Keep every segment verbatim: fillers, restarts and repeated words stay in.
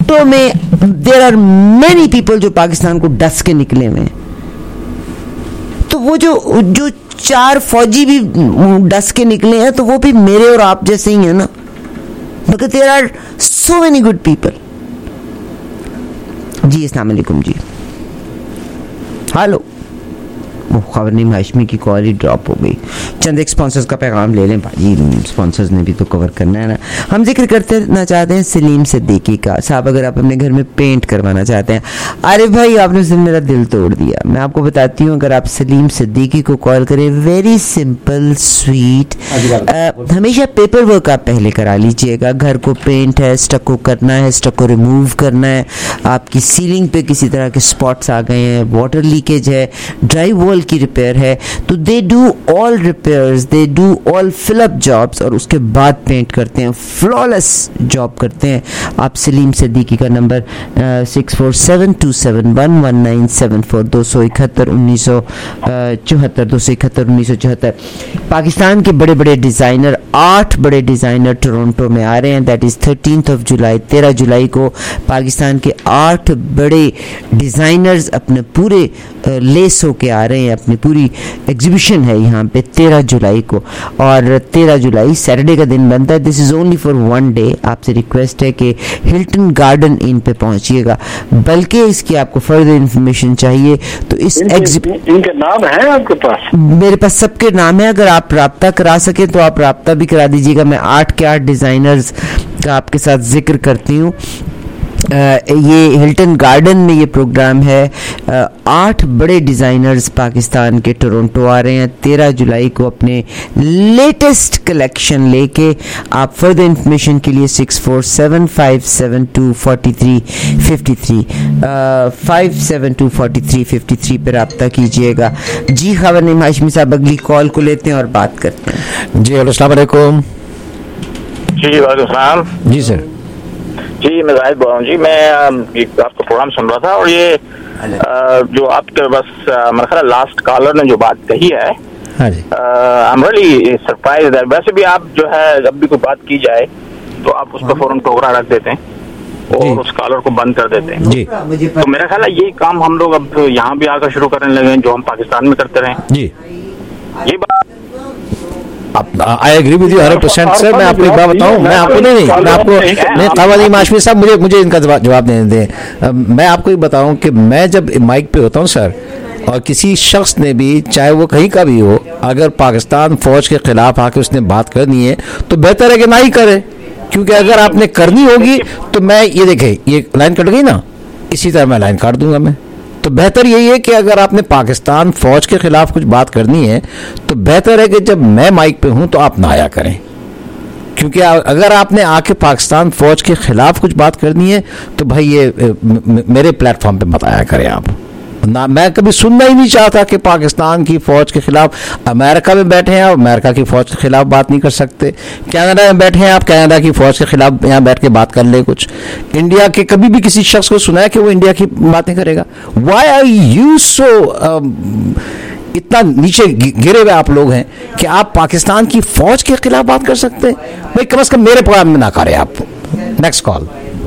Toronto में there are many people जो पाकिस्तान को डस के निकले हुए हैं। तो वो जो जो चार फौजी भी डस के निकले हैं तो वो भी मेरे और आप जैसे ही हैं ना, मगर there are so many good people. जी अस्सलाम वालेकुम जी। हेलो, वो खबरनीम हाशमी की कॉल ही ड्रॉप हो गई। चंद एक स्पॉन्सर्स का पैगाम ले लें भाजी, स्पॉन्सर्स ने भी तो कवर करना है ना। हम जिक्र करते ना चाहते हैं सलीम सिद्दीकी का। साहब अगर आप अपने घर में पेंट करवाना चाहते हैं, अरे भाई आपने उस दिन मेरा दिल तोड़ दिया। मैं आपको बताती हूँ, अगर आप सलीम सिद्दीकी को कॉल करें, वेरी सिंपल स्वीट, हमेशा पेपर वर्क आप पहले करा लीजिएगा। घर को पेंट है, स्टको करना है, स्टको रिमूव करना है, आपकी सीलिंग पे किसी तरह के स्पॉट्स आ गए हैं, वाटर लीकेज है, ड्राई वॉल की रिपेयर है, तो they do all repairs, they do all fill up jobs और उसके बाद पेंट करते हैं, फ्लॉलेस जॉब करते हैं। आप सलीम सिद्दीकी का number six four seven two seven one one nine seven four, दो सौ इकहत्तर उन्नीस सौ चौहत्तर, दो सौ इकहत्तर उन्नीस सौ चौहत्तर। पाकिस्तान के बड़े बड़े डिज़ाइनर, आठ बड़े डिज़ाइनर टोरंटो में आ रहे हैं। That is thirteenth of July, तेरह जुलाई को पाकिस्तान के आठ बड़े डिज़ाइनर्स अपने पूरे लेस होके आ रहे हैं। अपनी पूरी एग्जीबिशन है यहाँ पे तेरह जुलाई को, और तेरह जुलाई सैटरडे का दिन बनता है। This is only for one day. आपसे रिक्वेस्ट है कि हिल्टन गार्डन इन पे पहुँचिएगा। बल्कि इसकी आपको फर्दर इंफॉर्मेशन चाहिए तो इस एग्जीबिशन, इनके नाम है आपके पास? मेरे पास सबके नाम है। अगर आप राब्ता करा सके तो आप राब्ता भी करा दीजिएगा। मैं आठ के आठ डिज़ाइनर्स का आपके साथ जिक्र करती हूँ। Uh, ये हिल्टन गार्डन में ये प्रोग्राम है। uh, आठ बड़े डिज़ाइनर्स पाकिस्तान के टोरंटो आ रहे हैं तेरह जुलाई को अपने लेटेस्ट कलेक्शन लेके। आप फर्दर इंफॉर्मेशन के लिए six four seven five seven two forty three fifty three five seven two forty three fifty three पर रब्ता कीजिएगा। जी खबरनीम हाशमी साहब, अगली कॉल को लेते हैं और बात करते हैं। जी अस्सलाम वालेकुम। जी वालेकुम सलाम। जी सर। जी मैं जाहिद बोल रहा हूँ जी। मैं आपका प्रोग्राम सुन रहा था और ये आ, जो आपके बस मेरा ख्याल लास्ट कॉलर ने जो बात कही है, हाँ जी, आई एम रियली सरप्राइज्ड। वैसे भी आप जो है जब भी कोई बात की जाए तो आप उस पर फौरन टोकरा रख देते हैं और उस कॉलर को बंद कर देते हैं जी। तो मेरा ख्याल है यही काम हम लोग अब यहाँ भी आकर शुरू करने लगे जो हम पाकिस्तान में करते रहे जी। ये बात I agree with you hundred percent sir. मैं आपको एक बात बताऊं, मैं आपको नहीं नहीं मैं आपको नहीं खबरनीम हाशमी साहब, मुझे मुझे इनका जवाब देने दें। मैं आपको ये बताऊं कि मैं जब माइक पे होता हूं सर, और किसी शख्स ने भी, चाहे वो कहीं का भी हो, अगर पाकिस्तान फौज के खिलाफ आके उसने बात करनी है तो बेहतर है कि ना ही करे, क्योंकि अगर आपने करनी होगी तो मैं ये देखे ये लाइन कट गई ना, इसी तरह मैं लाइन काट दूंगा। मैं तो बेहतर यही है कि अगर आपने पाकिस्तान फौज के खिलाफ कुछ बात करनी है तो बेहतर है कि जब मैं माइक पे हूं तो आप ना आया करें, क्योंकि अगर आपने आके पाकिस्तान फौज के खिलाफ कुछ बात करनी है तो भाई ये मेरे प्लेटफॉर्म पे मत आया करें आप ना। मैं कभी सुनना ही नहीं चाहता कि पाकिस्तान की फौज के खिलाफ, अमेरिका में बैठे हैं आप अमेरिका की फौज के खिलाफ बात नहीं कर सकते, कनाडा में बैठे हैं आप कनाडा की फौज के खिलाफ यहाँ बैठ के बात कर ले कुछ, इंडिया के कभी भी किसी शख्स को सुना है कि वो इंडिया की बातें करेगा? व्हाई आर यू सो इतना नीचे गिरे हुए आप लोग हैं कि आप पाकिस्तान की फौज के खिलाफ बात कर सकते हैं? भाई कम से कम मेरे प्रोग्राम में ना करें आप। नेक्स्ट कॉल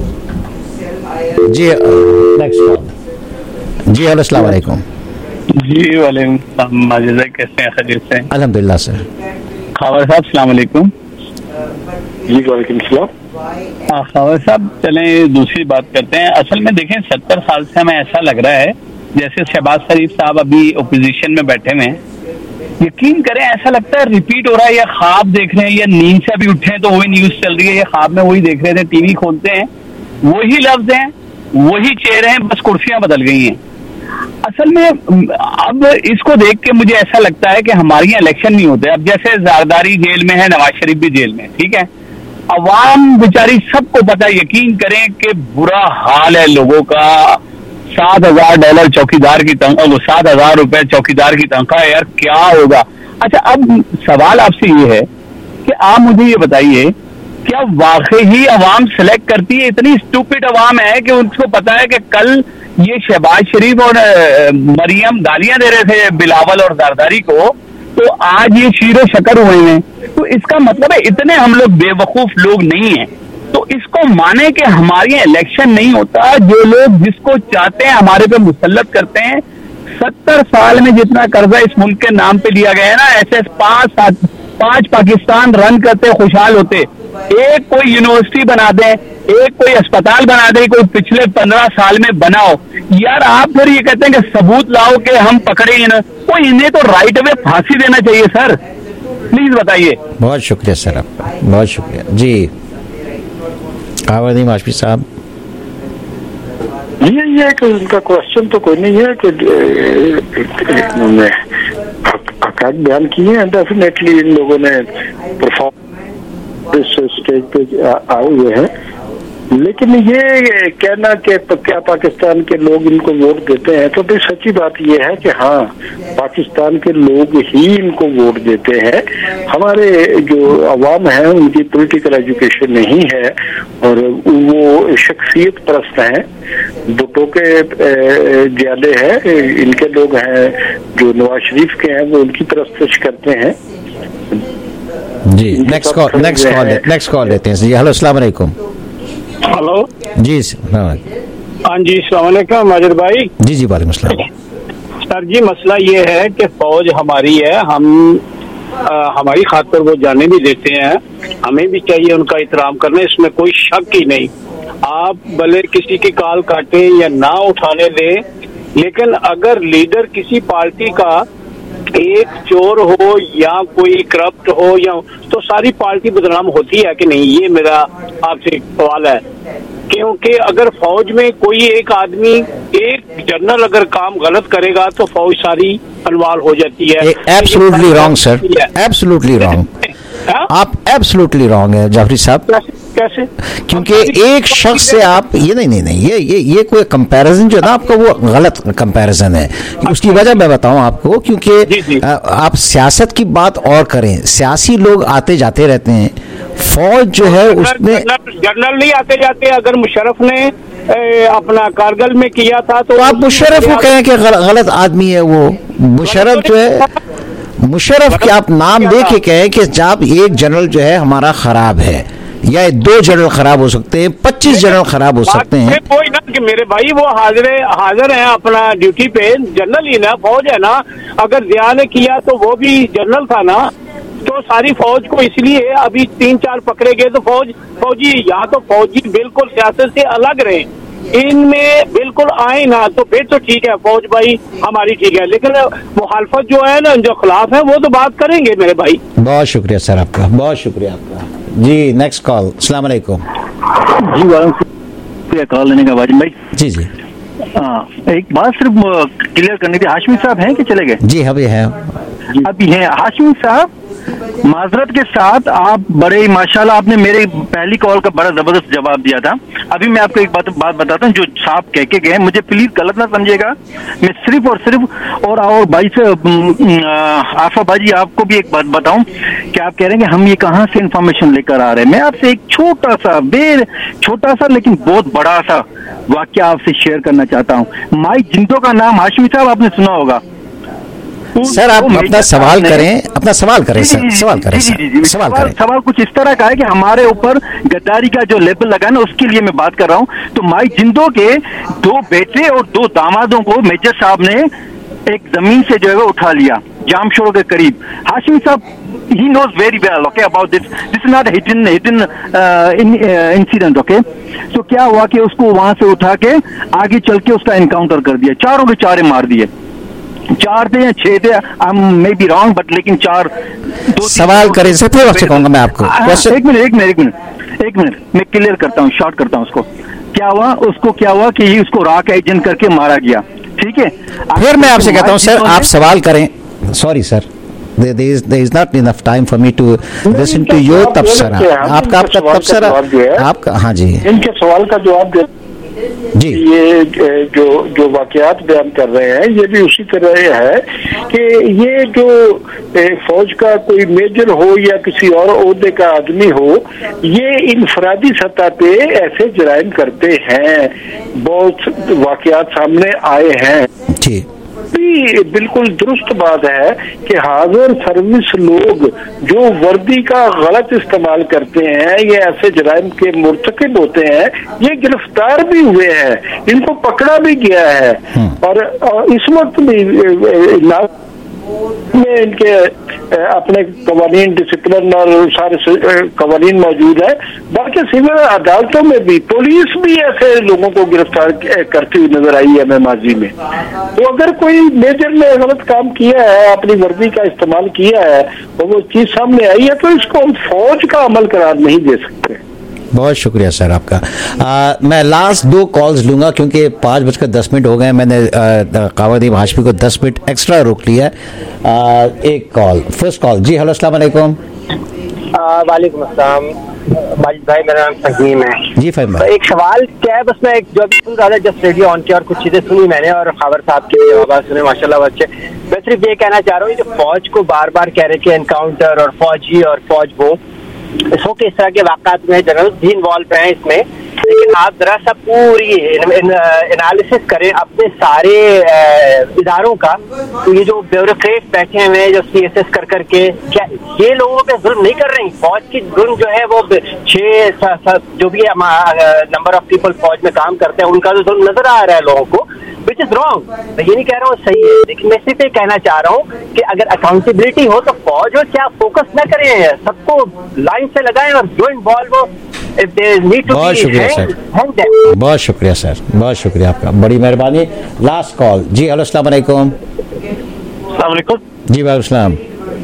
जी। नेक्स्ट कॉल जी। अस्सलाम वालेकुम। जी वालेकुम सलाम। माजिद कैसे हैं? खैरियत से? अल्हम्दुलिल्लाह सर। खावर साहब अस्सलाम वालेकुम। जी वालेकुम सलाम। हाँ खावर साहब, चलें दूसरी बात करते हैं। असल में देखें सत्तर साल से हमें ऐसा लग रहा है जैसे शहबाज शरीफ साहब अभी ओपोजिशन में बैठे हुए हैं। यकीन करें ऐसा लगता है रिपीट हो रहा है, या ख्वाब देख रहे हैं, या नींद से अभी उठे हैं तो वही न्यूज चल रही है, या ख्वाब में वही देख रहे थे, टीवी खोलते हैं वही लफ्ज हैं, वही चेहरे हैं, बस कुर्सियां बदल गई हैं। असल में अब इसको देख के मुझे ऐसा लगता है कि हमारे यहाँ इलेक्शन नहीं होते। अब जैसे ज़रदारी जेल में है, नवाज शरीफ भी जेल में, ठीक है, अवाम बेचारी सबको पता, यकीन करें कि बुरा हाल है लोगों का। सात हजार डॉलर चौकीदार की तनख्वाह, सात हजार रुपए चौकीदार की तनख्वाह, यार क्या होगा? अच्छा अब सवाल आपसे ये है कि आप मुझे ये बताइए, क्या वाकई ही अवाम सेलेक्ट करती है? इतनी स्टूपिड अवाम है कि उनको पता है कि कल ये शहबाज शरीफ और मरियम गालियां दे रहे थे बिलावल और जरदारी को, तो आज ये शीरो शकर हुए हैं। तो इसका मतलब है इतने हम लोग बेवकूफ लोग नहीं हैं। तो इसको माने कि हमारे यहाँ इलेक्शन नहीं होता, जो लोग जिसको चाहते हैं हमारे पे मुसल्लत करते हैं। सत्तर साल में जितना कर्जा इस मुल्क के नाम पे लिया गया है ना, ऐसे पांच सात पांच पाकिस्तान रन करते खुशहाल होते। एक कोई यूनिवर्सिटी बना दे, एक कोई अस्पताल बना दे, कोई पिछले पंद्रह साल में बनाओ यार। आप फिर ये कहते हैं कि सबूत लाओ कि हम पकड़े इन, कोई इन्हें तो राइट वे फांसी देना चाहिए सर। प्लीज बताइए। बहुत शुक्रिया सर आपका, बहुत शुक्रिया जी। आवाज़ माशवी साहब। ये ये कि उनका क्वेश्चन तो कोई नहीं है कि उन्होंने हक़ाइक़ बयान किए हैं। डेफिनेटली इन लोगों ने परफॉर्म स्टेज पे आए हुए हैं, लेकिन ये कहना कि क्या पाकिस्तान के लोग इनको वोट देते हैं, तो भी सच्ची बात ये है कि हाँ, पाकिस्तान के लोग ही इनको वोट देते हैं। हमारे जो अवाम है उनकी पॉलिटिकल एजुकेशन नहीं है और वो शख्सियत परस्त हैं, भुट्टो के ज्यादा है। इनके लोग हैं जो नवाज शरीफ के हैं, वो उनकी परस्तश करते हैं जी। Next call next call next call लेते हैं जी। हेलो, अस्सलाम वालेकुम। हेलो जी हाँ जी, अस्सलाम वालेकुम माजिद भाई। जी जी वालेकुम अस्सलाम। सर जी, मसला ये है कि फौज हमारी है, हम आ, हमारी खातिर वो जाने भी देते हैं, हमें भी चाहिए उनका एहतराम करना, इसमें कोई शक ही नहीं। आप भले किसी की काल काटे या ना उठाने दें, लेकिन अगर लीडर किसी पार्टी का एक चोर हो या कोई करप्ट हो या तो सारी पार्टी बदनाम होती है कि नहीं, ये मेरा आपसे सवाल है। क्योंकि अगर फौज में कोई एक आदमी, एक जनरल अगर काम गलत करेगा तो फौज सारी अनवाल हो जाती है। Absolutely wrong sir, absolutely wrong. आप एब्सोल्युटली रॉन्ग है जाफरी साहब। कैसे? क्योंकि एक शख्स से आप ये नहीं नहीं नहीं ये ये ये कोई कंपैरिजन जो है ना आपका, वो गलत कंपैरिजन है। उसकी वजह मैं बताऊं आपको, क्योंकि आप सियासत की बात और करें, सियासी लोग आते जाते रहते हैं, फौज जो है उसमें जनरल नहीं आते जाते। अगर मुशर्रफ ने ए, अपना कारगिल में किया था तो, तो आप मुशर्रफ को कहें कि गलत आदमी है वो। मुशर्रफ जो है, मुशर्रफ के आप नाम दे के कहें कि जब एक जनरल जो है हमारा खराब है, या दो जनरल खराब हो सकते हैं, पच्चीस जनरल खराब हो सकते हैं। कोई ना कि मेरे भाई वो हाजिर हाजिर हैं अपना ड्यूटी पे, जनरल ही ना, फौज है ना। अगर जिया ने किया तो वो भी जनरल था ना, तो सारी फौज को इसलिए अभी तीन चार पकड़े गए तो फौज फौजी यहाँ तो फौजी बिल्कुल सियासत से अलग रहे, इनमें बिल्कुल आए ना, तो फिर तो ठीक है, फौज भाई हमारी ठीक है। लेकिन मुखालफत जो है ना, जो खिलाफ है, वो तो बात करेंगे मेरे भाई। बहुत शुक्रिया सर आपका, बहुत शुक्रिया आपका जी। Next call. अस्सलाम वालेकुम जी। वालेकुम कॉल लेने का वाजिद भाई। जी जी हाँ, एक बात सिर्फ क्लियर करनी थी। हाशमी साहब हैं कि चले गए? जी अभी है, अभी हैं। हाशमी साहब, माजरत के साथ आप बड़े माशाल्लाह, आपने मेरे पहली कॉल का बड़ा जबरदस्त जवाब दिया था। अभी मैं आपको एक बात बात बताता हूँ जो साहब कह के गए, मुझे प्लीज गलत ना समझिएगा। मैं सिर्फ और सिर्फ और और भाई से आफा भाई आपको भी एक बात बताऊं कि आप कह रहे हैं कि हम ये कहाँ से इंफॉर्मेशन लेकर आ रहे हैं। मैं आपसे एक छोटा सा बेर छोटा सा लेकिन बहुत बड़ा सा वाक्य आपसे शेयर करना चाहता हूँ। माइक जिंदो का नाम हाशमी साहब आपने सुना होगा। सर आप अपना सवाल करें, अपना सवाल करें सर, सवाल करें सर, सवाल करें। सवाल कुछ इस तरह का है कि हमारे ऊपर गद्दारी का जो लेबल लगा ना, उसके लिए मैं बात कर रहा हूँ। तो माई जिंदो के दो बेटे और दो दामादों को मेजर साहब ने एक जमीन से जो है उठा लिया, जामशोर के करीब। हाशिमी साहब, he knows very well okay about this this is not a hidden hidden uh, in, uh, incident okay। तो क्या हुआ कि उसको वहां से उठा के आगे चल के उसका एनकाउंटर कर दिया, चारों के चारे मार दिए। चार थे या छह थे, I may be wrong but लेकिन चार। दो सवाल करें सर, फिर आपसे कहूंगा मैं आपको। एक मिनट एक मिनट एक मिनट एक मिनट मैं क्लियर करता हूँ, शॉर्ट करता हूँ उसको। क्या हुआ, उसको क्या हुआ कि उसको राक एजेंट करके मारा गया, ठीक है। फिर मैं आपसे कहता हूँ सर, आप सवाल करें। Sorry sir, there is there is not enough time for me to listen to your तबसरा। आपका आपका तबसरा आपका, हाँ जी, इनके सवाल का जवाब दे जी। ये जो जो वाकयात बयान कर रहे हैं, ये भी उसी तरह है कि ये जो फौज का कोई मेजर हो या किसी और ओहदे का आदमी हो, ये इनफरादी सतह पे ऐसे जराइम करते हैं। बहुत वाकयात सामने आए हैं जी भी बिल्कुल दुरुस्त बात है कि हाजिर सर्विस लोग जो वर्दी का गलत इस्तेमाल करते हैं, ये ऐसे जराइम के मुर्तकिब होते हैं, ये गिरफ्तार भी हुए हैं, इनको पकड़ा भी गया है। और इस वक्त भी में इनके अपने कवानीन, डिसिप्लिन और सारे कवानीन मौजूद है। बाकी सिविल अदालतों में भी पुलिस भी ऐसे लोगों को गिरफ्तार करती हुई नजर आई है माजी में। तो अगर कोई मेजर ने गलत काम किया है, अपनी वर्दी का इस्तेमाल किया है और वो चीज सामने आई है, तो इसको हम फौज का अमल करार नहीं दे सकते। बहुत शुक्रिया सर आपका। आ, मैं लास्ट दो कॉल्स लूंगा क्योंकि पाँच बजकर दस मिनट हो गए। मैंने कावरदीन हाशमी को दस मिनट एक्स्ट्रा रोक लिया है। एक कॉल, फर्स्ट कॉल। जी हेलो, अस्सलाम वालेकुम। वालेकुम अस्सलाम माजिद भाई, मेरा नाम फहीम है। जी फहीम भाई, एक सवाल क्या है, बस मैं एक जो अभी सुन रहा था, जस्ट रेडियो ऑन किया और कुछ चीजें सुनी मैंने और खबर साहब के जवाब सुने, माशाल्लाह अच्छे। मैं सिर्फ ये कहना चाह रहा हूँ, जो फौज को बार बार कह रहे कि एनकाउंटर और फौजी और फौज वो इसो के इस तरह के वाक़ात में जनरल भी इन्वॉल्व हैं इसमें, लेकिन आप जरा सा पूरी एनालिसिस करें अपने सारे इदारों का। तो ये जो ब्यूरोक्रेट बैठे हुए हैं जो सी एस एस कर करके, क्या ये लोगों पे जुल्म नहीं कर रही? फौज की जुल्म जो है वो छह जो भी नंबर ऑफ पीपल फौज में काम करते हैं उनका जो जुल्म नजर आ रहा है लोगों को, विच इज रॉन्ग। मैं ये नहीं कह रहा हूँ सही है, लेकिन मैं सिर्फ ये कहना चाह रहा हूँ कि अगर अकाउंटेबिलिटी हो तो फौज हो क्या फोकस न करें, सबको लाइन से लगाएं और जो इन्वॉल्व हो। बहुत शुक्रिया सर, बहुत शुक्रिया सर, बहुत शुक्रिया आपका, बड़ी मेहरबानी। Last call. जी हेलो, अस्सलाम वालेकुम। अस्सलाम वालेकुम। जी वालेकुम सलाम।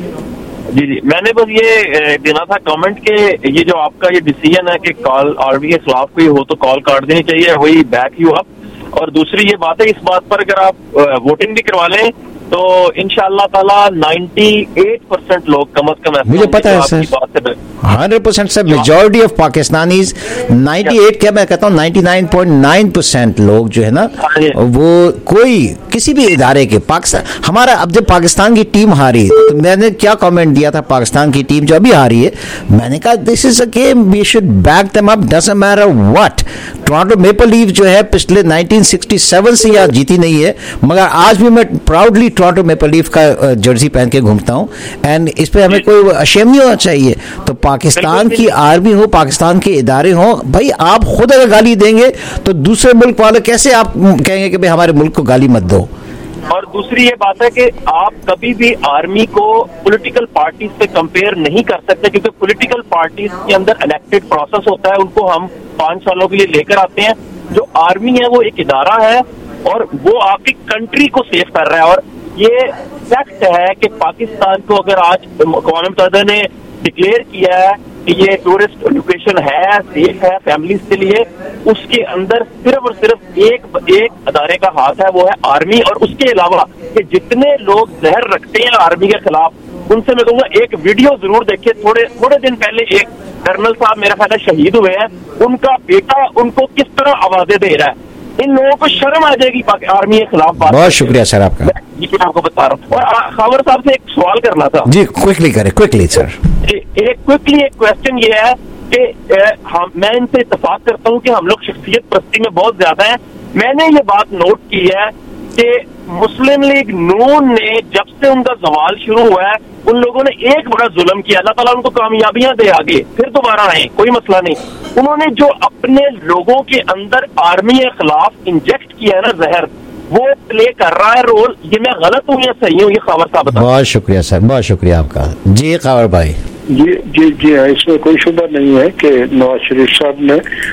जी जी मैंने बस ये देना था कमेंट के ये जो आपका ये डिसीजन है कि कॉल आर्मी के खिलाफ कोई हो तो कॉल काट देनी चाहिए, वही बैक यू अप। और दूसरी ये बात है, इस बात पर अगर आप वोटिंग भी करवा लें तो इंशाअल्लाह ताला अट्ठानवे परसेंट लोग कम अज कम, मुझे पता है sir, hundred percent sir, majority of Pakistanis अट्ठानवे क्या मैं कहता हूँ निन्यानवे पॉइंट नौ परसेंट लोग जो है ना, वो कोई किसी भी इदारे के पाकिस्तान, हमारा अब जब पाकिस्तान की टीम हारी तो मैंने क्या कमेंट दिया था, पाकिस्तान की टीम जो अभी हारी है, मैंने कहा this is a game, we should back them up, doesn't matter what. Toronto Maple Leaf जो है पिछले नाइनटीन सिक्सटी सेवन से यहाँ जीती नहीं है, मगर आज भी मैं प्राउडली टोरंटो मेपल लीफ का जर्सी पहन के घूमता हूँ, एंड इस पे हमें कोई अशेम नहीं होना चाहिए। तो पाकिस्तान की आर्मी हो, पाकिस्तान के इदारे हो, भाई आप खुद अगर गाली देंगे तो दूसरे मुल्क वाले कैसे आप कहेंगे कि भाई हमारे मुल्क को गाली मत दो। और दूसरी ये बात है कि आप कभी भी आर्मी को पॉलिटिकल पार्टीज से कंपेयर नहीं कर सकते, क्योंकि पॉलिटिकल पार्टीज के अंदर इलेक्टेड प्रोसेस होता है, उनको हम पांच सालों के लिए लेकर आते हैं। जो आर्मी है वो एक इदारा है और वो आपकी कंट्री को सेव कर रहा है। और ये फैक्ट है कि पाकिस्तान को अगर आज अक़वाम मुत्तहिदा ने डिक्लेयर किया है कि ये टूरिस्ट लोकेशन है, सेफ है फैमिलीज के लिए, उसके अंदर सिर्फ और सिर्फ एक एक अदारे का हाथ है, वो है आर्मी। और उसके अलावा कि जितने लोग जहर रखते हैं आर्मी के खिलाफ, उनसे मैं कहूँगा एक वीडियो जरूर देखिए। थोड़े थोड़े दिन पहले एक कर्नल साहब मेरा ख्याल है शहीद हुए हैं, उनका बेटा उनको किस तरह आवाजें दे रहा है। इन लोगों को शर्म आ जाएगी आर्मी के खिलाफ बात। बहुत शुक्रिया सर आपका, ये मैं आपको बता रहा हूँ। और खबर साहब से एक सवाल करना था जी, क्विकली करें, क्विकली सर। एक क्विकली एक क्वेश्चन ये है कि हम मैं इनसे इत्तेफाक करता हूँ कि हम लोग शख्सियत परस्ती में बहुत ज्यादा है। मैंने ये बात नोट की है कि मुस्लिम लीग नून ने जब से उनका सवाल शुरू हुआ है, उन लोगों ने एक बड़ा जुल्म किया, अल्लाह ताला उनको कामयाबियां दे, आगे फिर दोबारा आए, कोई मसला नहीं। उन्होंने जो अपने लोगों के अंदर आर्मी के खिलाफ इंजेक्ट किया है ना जहर, वो प्ले कर रहा है रोल। ये मैं गलत हूँ या सही हूँ, ये खबर साहब बता। बहुत शुक्रिया सर, बहुत शुक्रिया आपका। जी खबर भाई। जी जी जी हाँ, इसमें कोई शुबा नहीं है कि नवाज शरीफ साहब ने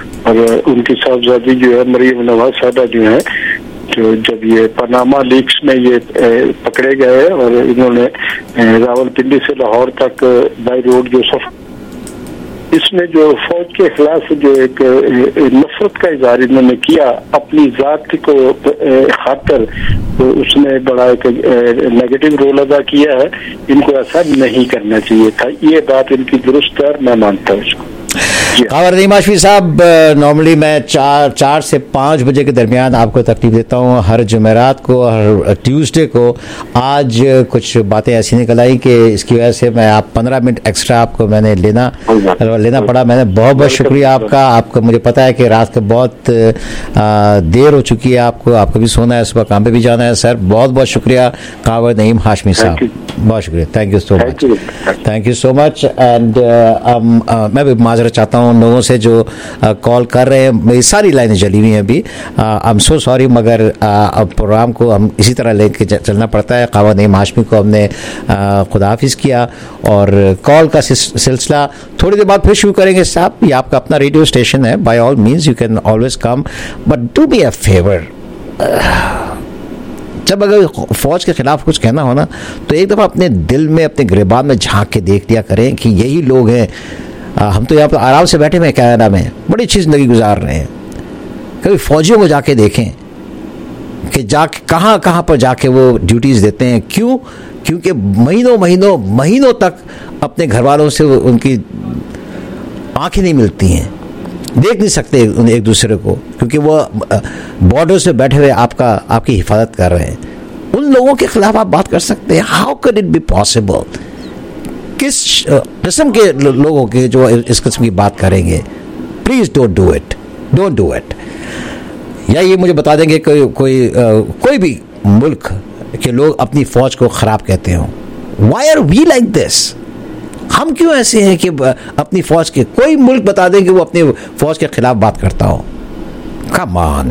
और उनकी साहबजादी जो है मरियम नवाज साहबा जो है, जो जब ये पनामा लीक्स में ये पकड़े गए और इन्होंने रावलपिंडी से लाहौर तक बाई रोड जो सफर, इसमें जो फौज के खिलाफ जो एक नफरत का इजहार इन्होंने किया अपनी जात को खातर, तो उसने बड़ा एक नेगेटिव रोल अदा किया है। इनको ऐसा नहीं करना चाहिए था, ये बात इनकी दुरुस्त है, मैं मानता हूँ इसको। कावर नईम हाशमी साहब, नॉर्मली मैं चार चार से पाँच बजे के दरमियान आपको तकलीफ देता हूँ हर जुमेरात को, हर ट्यूसडे को। आज कुछ बातें ऐसी निकल आई कि इसकी वजह से मैं आप पंद्रह मिनट एक्स्ट्रा आपको मैंने लेना लेना पड़ा। मैंने बहुत बहुत शुक्रिया आपका। आपको मुझे पता है कि रात को बहुत आ, देर हो चुकी है, आपको आपको भी सोना है, सुबह काम पे भी जाना है। सर बहुत बहुत शुक्रिया कावर नईम हाशमी साहब, बहुत शुक्रिया। Thank you so much, thank you so much. And मैं भी माजरत चाहता हूँ उन लोगों से जो कॉल uh, कर रहे हैं। मेरी सारी लाइनें जली हुई हैं अभी, आई एम सो सॉरी, मगर uh, अब प्रोग्राम को हम इसी तरह लेके चलना पड़ता है। कावर नईम हाशमी को हमने uh, खुदाफिज किया और कॉल का सिलसिला थोड़ी देर बाद फिर शुरू करेंगे। साहब ये आपका अपना रेडियो स्टेशन है, by all means you can always come, but do me a favour, जब अगर फौज के खिलाफ कुछ कहना हो ना तो एक दफ़ा अपने दिल में, अपने गिरबान में झांक के देख लिया करें कि यही लोग हैं। आ, हम तो यहाँ पर आराम से बैठे हुए हैं कनाडा में, बड़ी अच्छी ज़िंदगी गुजार रहे हैं। कभी फौजियों को जाके देखें कि जाके कहाँ कहाँ पर जाके वो ड्यूटीज़ देते हैं। क्यों? क्योंकि महीनों महीनों महीनों तक अपने घर वालों से उनकी आंखें नहीं मिलती हैं, देख नहीं सकते एक दूसरे को, क्योंकि वो बॉर्डर से बैठे हुए आपका आपकी हिफाजत कर रहे हैं। उन लोगों के खिलाफ आप बात कर सकते हैं? How can it be possible? किस किस्म के लोगों के जो इस किस्म की बात करेंगे? Please don't do it, don't do it. या ये मुझे बता देंगे कोई कोई कोई भी मुल्क के लोग अपनी फौज को खराब कहते हो? Why are we like this? हम क्यों ऐसे हैं कि अपनी फौज के, कोई मुल्क बता दें कि वो अपनी फौज के खिलाफ बात करता हो? कम ऑन,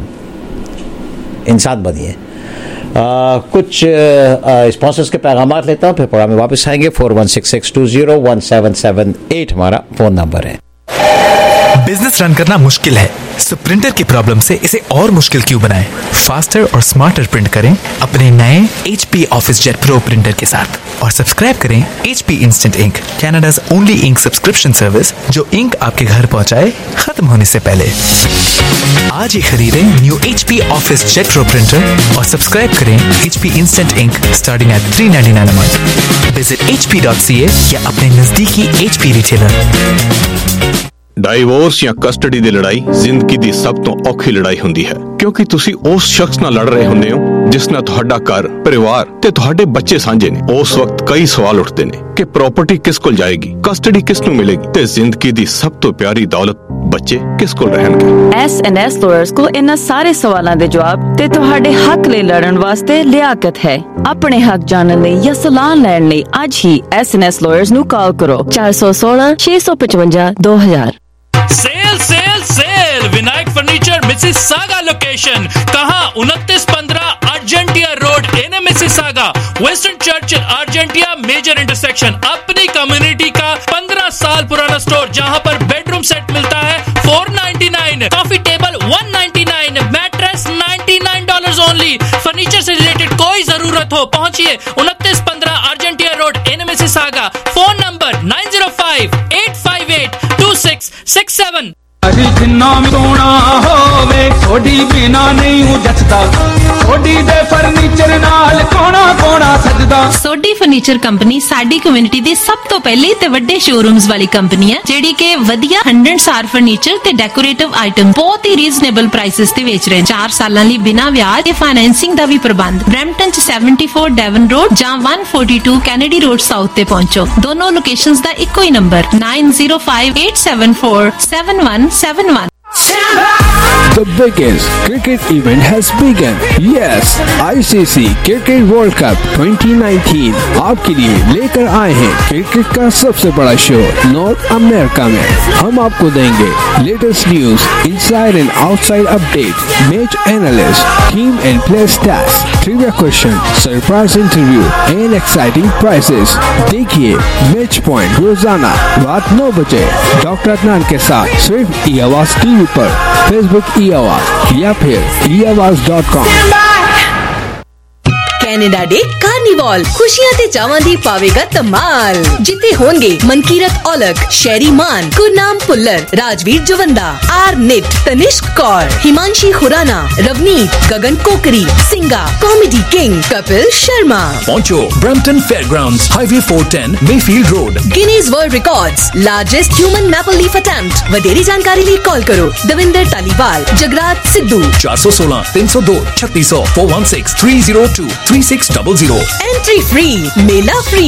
इंसान बनिए। Uh, कुछ स्पॉन्सर्स uh, के पैगाम लेता हूँ, फिर प्रोग्राम में वापस आएंगे। Four one six six two zero one seven seven eight हमारा फोन नंबर है। बिजनेस रन करना मुश्किल है, सो प्रिंटर की प्रॉब्लम से इसे और मुश्किल क्यों बनाएं? फास्टर और स्मार्टर प्रिंट करें अपने नए H P OfficeJet pro printer के साथ और सब्सक्राइब करें H P instant ink, Canada's only ink subscription service, जो इंक आपके घर पहुंचाए खत्म होने से पहले। आज ही खरीदें new H P OfficeJet pro printer और सब्सक्राइब करें H P instant ink starting at three ninety nine a month. Visit H P dot C A या अपने नजदीकी H P रिटेलर। ਡਾਈਵੋਰਸ ਜਾਂ ਕਸਟਡੀ ਦੀ ਲੜਾਈ ਜ਼ਿੰਦਗੀ ਦੀ ਸਭ ਤੋਂ ਔਖੀ ਲੜਾਈ ਹੁੰਦੀ ਹੈ, ਕਿਉਂਕਿ ਤੁਸੀਂ ਉਸ ਸ਼ਖਸ ਨਾਲ ਲੜ ਰਹੇ ਹੁੰਦੇ ਹੋ ਜਿਸ ਨਾਲ ਤੁਹਾਡਾ ਘਰ, ਪਰਿਵਾਰ ਤੇ ਤੁਹਾਡੇ ਬੱਚੇ ਸਾਂਝੇ ਨੇ। ਉਸ ਵਕਤ ਕਈ ਸਵਾਲ ਉੱਠਦੇ ਨੇ ਕਿ ਪ੍ਰਾਪਰਟੀ ਕਿਸ ਕੋਲ ਜਾਏਗੀ, ਕਸਟਡੀ ਕਿਸ ਨੂੰ ਮਿਲੇਗੀ ਤੇ ਜ਼ਿੰਦਗੀ ਦੀ ਸਭ ਤੋਂ ਪਿਆਰੀ ਦੌਲਤ ਬੱਚੇ ਕਿਸ ਕੋਲ ਰਹਿਣਗੇ। ਐਸ ਐਂਡ ਐਸ ਲਾਇਰਸ ਕੋਲ ਇਹਨਾਂ ਸਾਰੇ ਸਵਾਲਾਂ ਦੇ ਜਵਾਬ ਤੇ ਤੁਹਾਡੇ ਹੱਕ ਲਈ ਲੜਨ ਵਾਸਤੇ ਲਿਆਕਤ ਹੈ। ਆਪਣੇ ਹੱਕ ਜਾਣਨ ਲਈ ਜਾਂ ਸਲਾਹ ਲੈਣ ਲਈ ਅੱਜ ਹੀ ਐਸ ਐਂਡ ਐਸ ਲਾਇਰਸ ਨੂੰ ਕਾਲ ਕਰੋ ਚਾਰ ਸੌ सोलह छह सौ पचवंजा दो हजार। Sale sale sale Vinayak furniture Mississauga location कहाँ? उनतीस पंद्रह Argentia road in Mississauga, western church Argentia major intersection. अपनी कम्युनिटी का पंद्रह साल पुराना स्टोर जहाँ पर बेडरूम सेट मिलता है four ninety nine, coffee table one ninety nine, mattress ninety nine dollar only. Furniture से रिलेटेड कोई जरूरत हो पहुंचिए उनतीस पंद्रह Argentia road in Mississauga. Phone number nine zero five eight five eight two six six seven. जिन्ना सोना होवे थोड़ी बिना नहीं जचदा, थोड़ी दे फर्नीचर नाल कोना कोना सजदा। सोडी फर्नीचर कंपनी साडी कम्युनिटी दी सब तो पहली ते वड्डे शोरूम्स वाली कंपनी है, जेडी के वधिया हंड्रेड स्टार फर्नीचर ते डेकोरेटिव आइटम बहुत ही रीजनेबल प्राइसेस ते बेच रहे हैं। चार सालां लई बिना ब्याज ते फाइनेंसिंग दा भी प्रबंध। ब्रैम्पटन च सेवेंटी फोर डेवन रोड जां one forty two Kennedy road south ते पहुंचो। दोनों लोकेशंस दा इक्को ही नंबर nine zero five eight seven four seven one seven one. The biggest cricket event has begun. Yes, I C C Cricket World Cup twenty nineteen आपके लिए लेकर आए हैं क्रिकेट का सबसे बड़ा शो नॉर्थ अमेरिका में। हम आपको देंगे latest news, inside and outside update, match analyst, team and player stats, trivia question, surprise interview and exciting prizes. देखिए मैच पॉइंट रोजाना रात नौ बजे डॉक्टर अदनान के साथ सिर्फ ई आवाज टीवी पर, फेसबुक ई आवाज या फिर e Awaaz dot com. Canada day carnival खुशियां ते चावां दी पावेगा धमाल जिते होंगे Mankirat Aulakh, Sheri Maan, Gurnam Bhullar, Rajvir Jawanda, R Nait, Tanishk Kaur, Himanshi Khurana, Ravneet, Gagan Kokri, Singga, comedy king Kapil Sharma. पहुंचो Brampton fairgrounds, highway four ten, Mayfield road. Guinness world records, largest human maple leaf attempt. वधेरी जानकारी लिए कॉल करो दविंदर तालीवाल, जगरात सिद्धू। चार सौ सोलह तीन सौ दो छत्तीस सौ four one six three zero two three six double zero. Entry free, मेला free.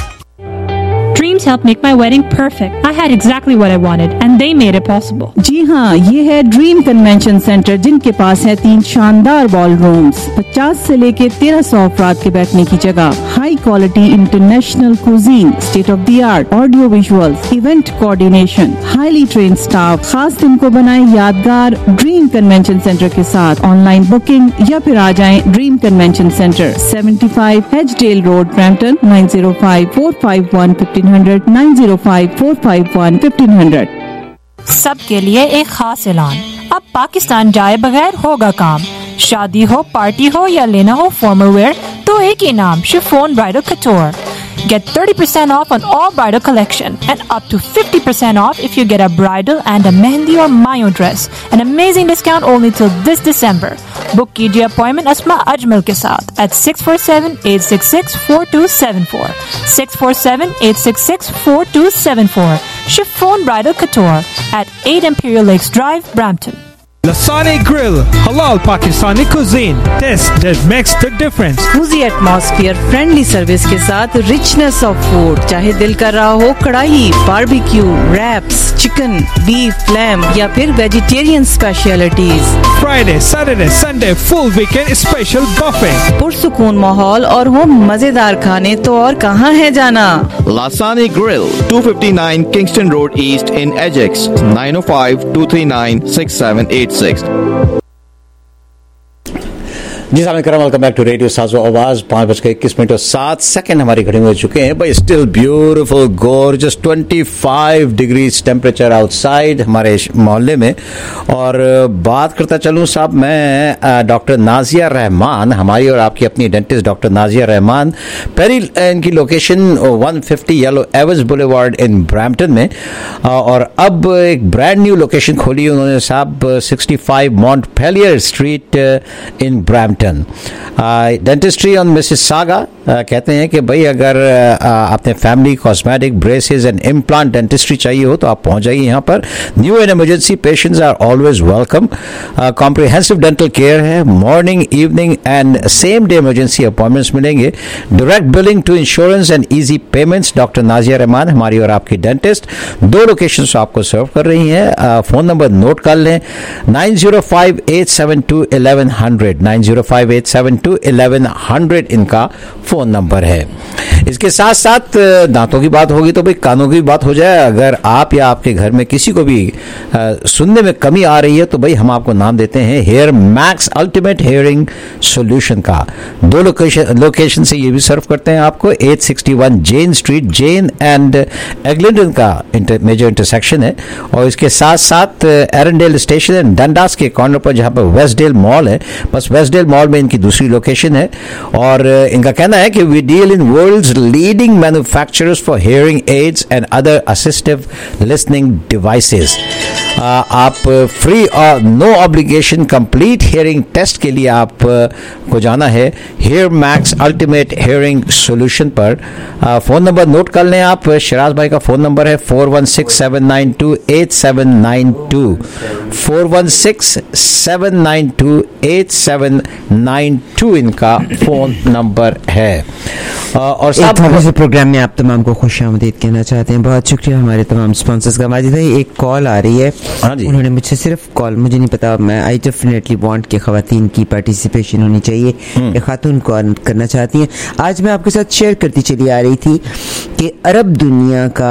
Dreams helped make my wedding perfect. I had exactly what I wanted and they made it possible. जी हाँ, ये है ड्रीम कन्वेंशन सेंटर जिनके पास है तीन शानदार ball rooms, पचास से लेके तेरह सौ अफराद के बैठने की जगह, high quality international cuisine, state of the art audio visuals, event coordination, highly train staff. खास दिन को बनाए यादगार ड्रीम कन्वेंशन सेंटर के साथ। ऑनलाइन बुकिंग या फिर आ जाएं dream convention centre, seventy five Hedgedale road, Brampton, nine zero five four five one fifteen hundred, nine zero five four five one fifteen hundred. सबके लिए एक खास ऐलान, अब पाकिस्तान जाए बगैर होगा काम। शादी हो, पार्टी हो या लेना हो फॉर्मल वेयर, तो एक ही नाम, chiffon bridal couture. Get thirty percent off on all bridal collection and up to fifty percent off if you get a bridal and a mehndi or mayo dress. An amazing discount only till this December. Book कीजिए appointment Asma Ajmal के साथ at six four seven eight six six four two seven four. six four seven eight six six four two seven four. Chiffon Bridal Couture at eight Imperial Lakes Drive, Brampton. Lasani Grill, halal Pakistani cuisine. Taste that makes the difference. Cozy atmosphere, friendly service के साथ richness of food. चाहे दिल कर रहा हो कढ़ाई, barbecue, wraps, chicken, beef, lamb या फिर vegetarian specialities. Friday, Saturday, Sunday, full weekend special buffet. पुरसुकून माहौल और हो मजेदार खाने तो और कहाँ है जाना? Lasani Grill, two fifty-nine Kingston Road East in Ajax, nine oh five two three nine six seven eight six. जी साहब करम, वेलकम बैक टू रेडियो साजो आवाज। पाँच बज के इक्कीस मिनट और सात सेकंड हमारी घड़ी में हो चुके हैं। But still beautiful gorgeous twenty five degrees temperature outside हमारे मोहल्ले में। और बात करता चलूँ साहब, मैं डॉक्टर नाजिया रहमान, हमारी और आपकी अपनी डेंटिस्ट डॉक्टर नाजिया रहमान, पहली इनकी location one fifty Yellow Avens boulevard in Brampton में, और अब एक ब्रांड न्यू लोकेशन खोली उन्होंने साहब sixty five Montpelier street in Brampton. Dentistry on Mississauga. कहते हैं कि भाई अगर आपने family cosmetic, braces and implant dentistry चाहिए हो तो आप पहुंच जाइए यहाँ पर। New and emergency patients are always welcome. Comprehensive dental care है, morning, evening and same day emergency appointments मिलेंगे। Direct billing to insurance and easy payments. Doctor Nazia Rahman हमारी और आपकी डेंटिस्ट दो लोकेशन आपको सर्व कर रही हैं। फोन नंबर नोट कर लें, nine zero five eight seven two eleven hundred, nine zero five eight seven two eleven hundred इनका फोन नंबर है। इसके साथ साथ दांतों की बात होगी तो भाई कानों की बात हो जाए। अगर आप या आपके घर में किसी को भी आ, सुनने में कमी आ रही है तो भाई हम आपको नाम देते हैं hear max ultimate hearing solution का। दो लोकेशन लोकेशन से ये भी सर्व करते हैं आपको। Eight sixty one Jane street, Jane and Eglinton का इंटर, मेजर इंटरसेक्शन है। और इसके साथ साथ एरनडेल स्टेशन एंड डंडास के कॉर्नर पर जहाँ पर वेस्टडेल मॉल है, बस वेस्टडेल मॉल में इनकी दूसरी लोकेशन है। और इनका कहना है कि we deal in worlds leading manufacturers for hearing aids and other assistive listening devices. आप फ्री और no obligation complete hearing test के लिए आप को जाना है hear max ultimate hearing solution पर। फोन नंबर नोट कर लें आप। शराज भाई का फोन नंबर है four one six seven nine two eight seven nine two, four one six seven nine two eight seven nine to इनका फोन नंबर है। और साहब इस प्रोग्राम में आप तमाम को खुशामदीद कहना चाहते हैं। बहुत शुक्रिया हमारे तमाम स्पॉन्सर्स का। माजिद भाई एक कॉल आ रही है, उन्होंने मुझसे सिर्फ कॉल, मुझे नहीं पता, मैं आई डेफिनेटली वांट कि खवातीन की पार्टिसिपेशन होनी चाहिए। एक खातून कॉल करना चाहती हैं। आज मैं आपके साथ शेयर करती चली आ रही थी कि अरब दुनिया का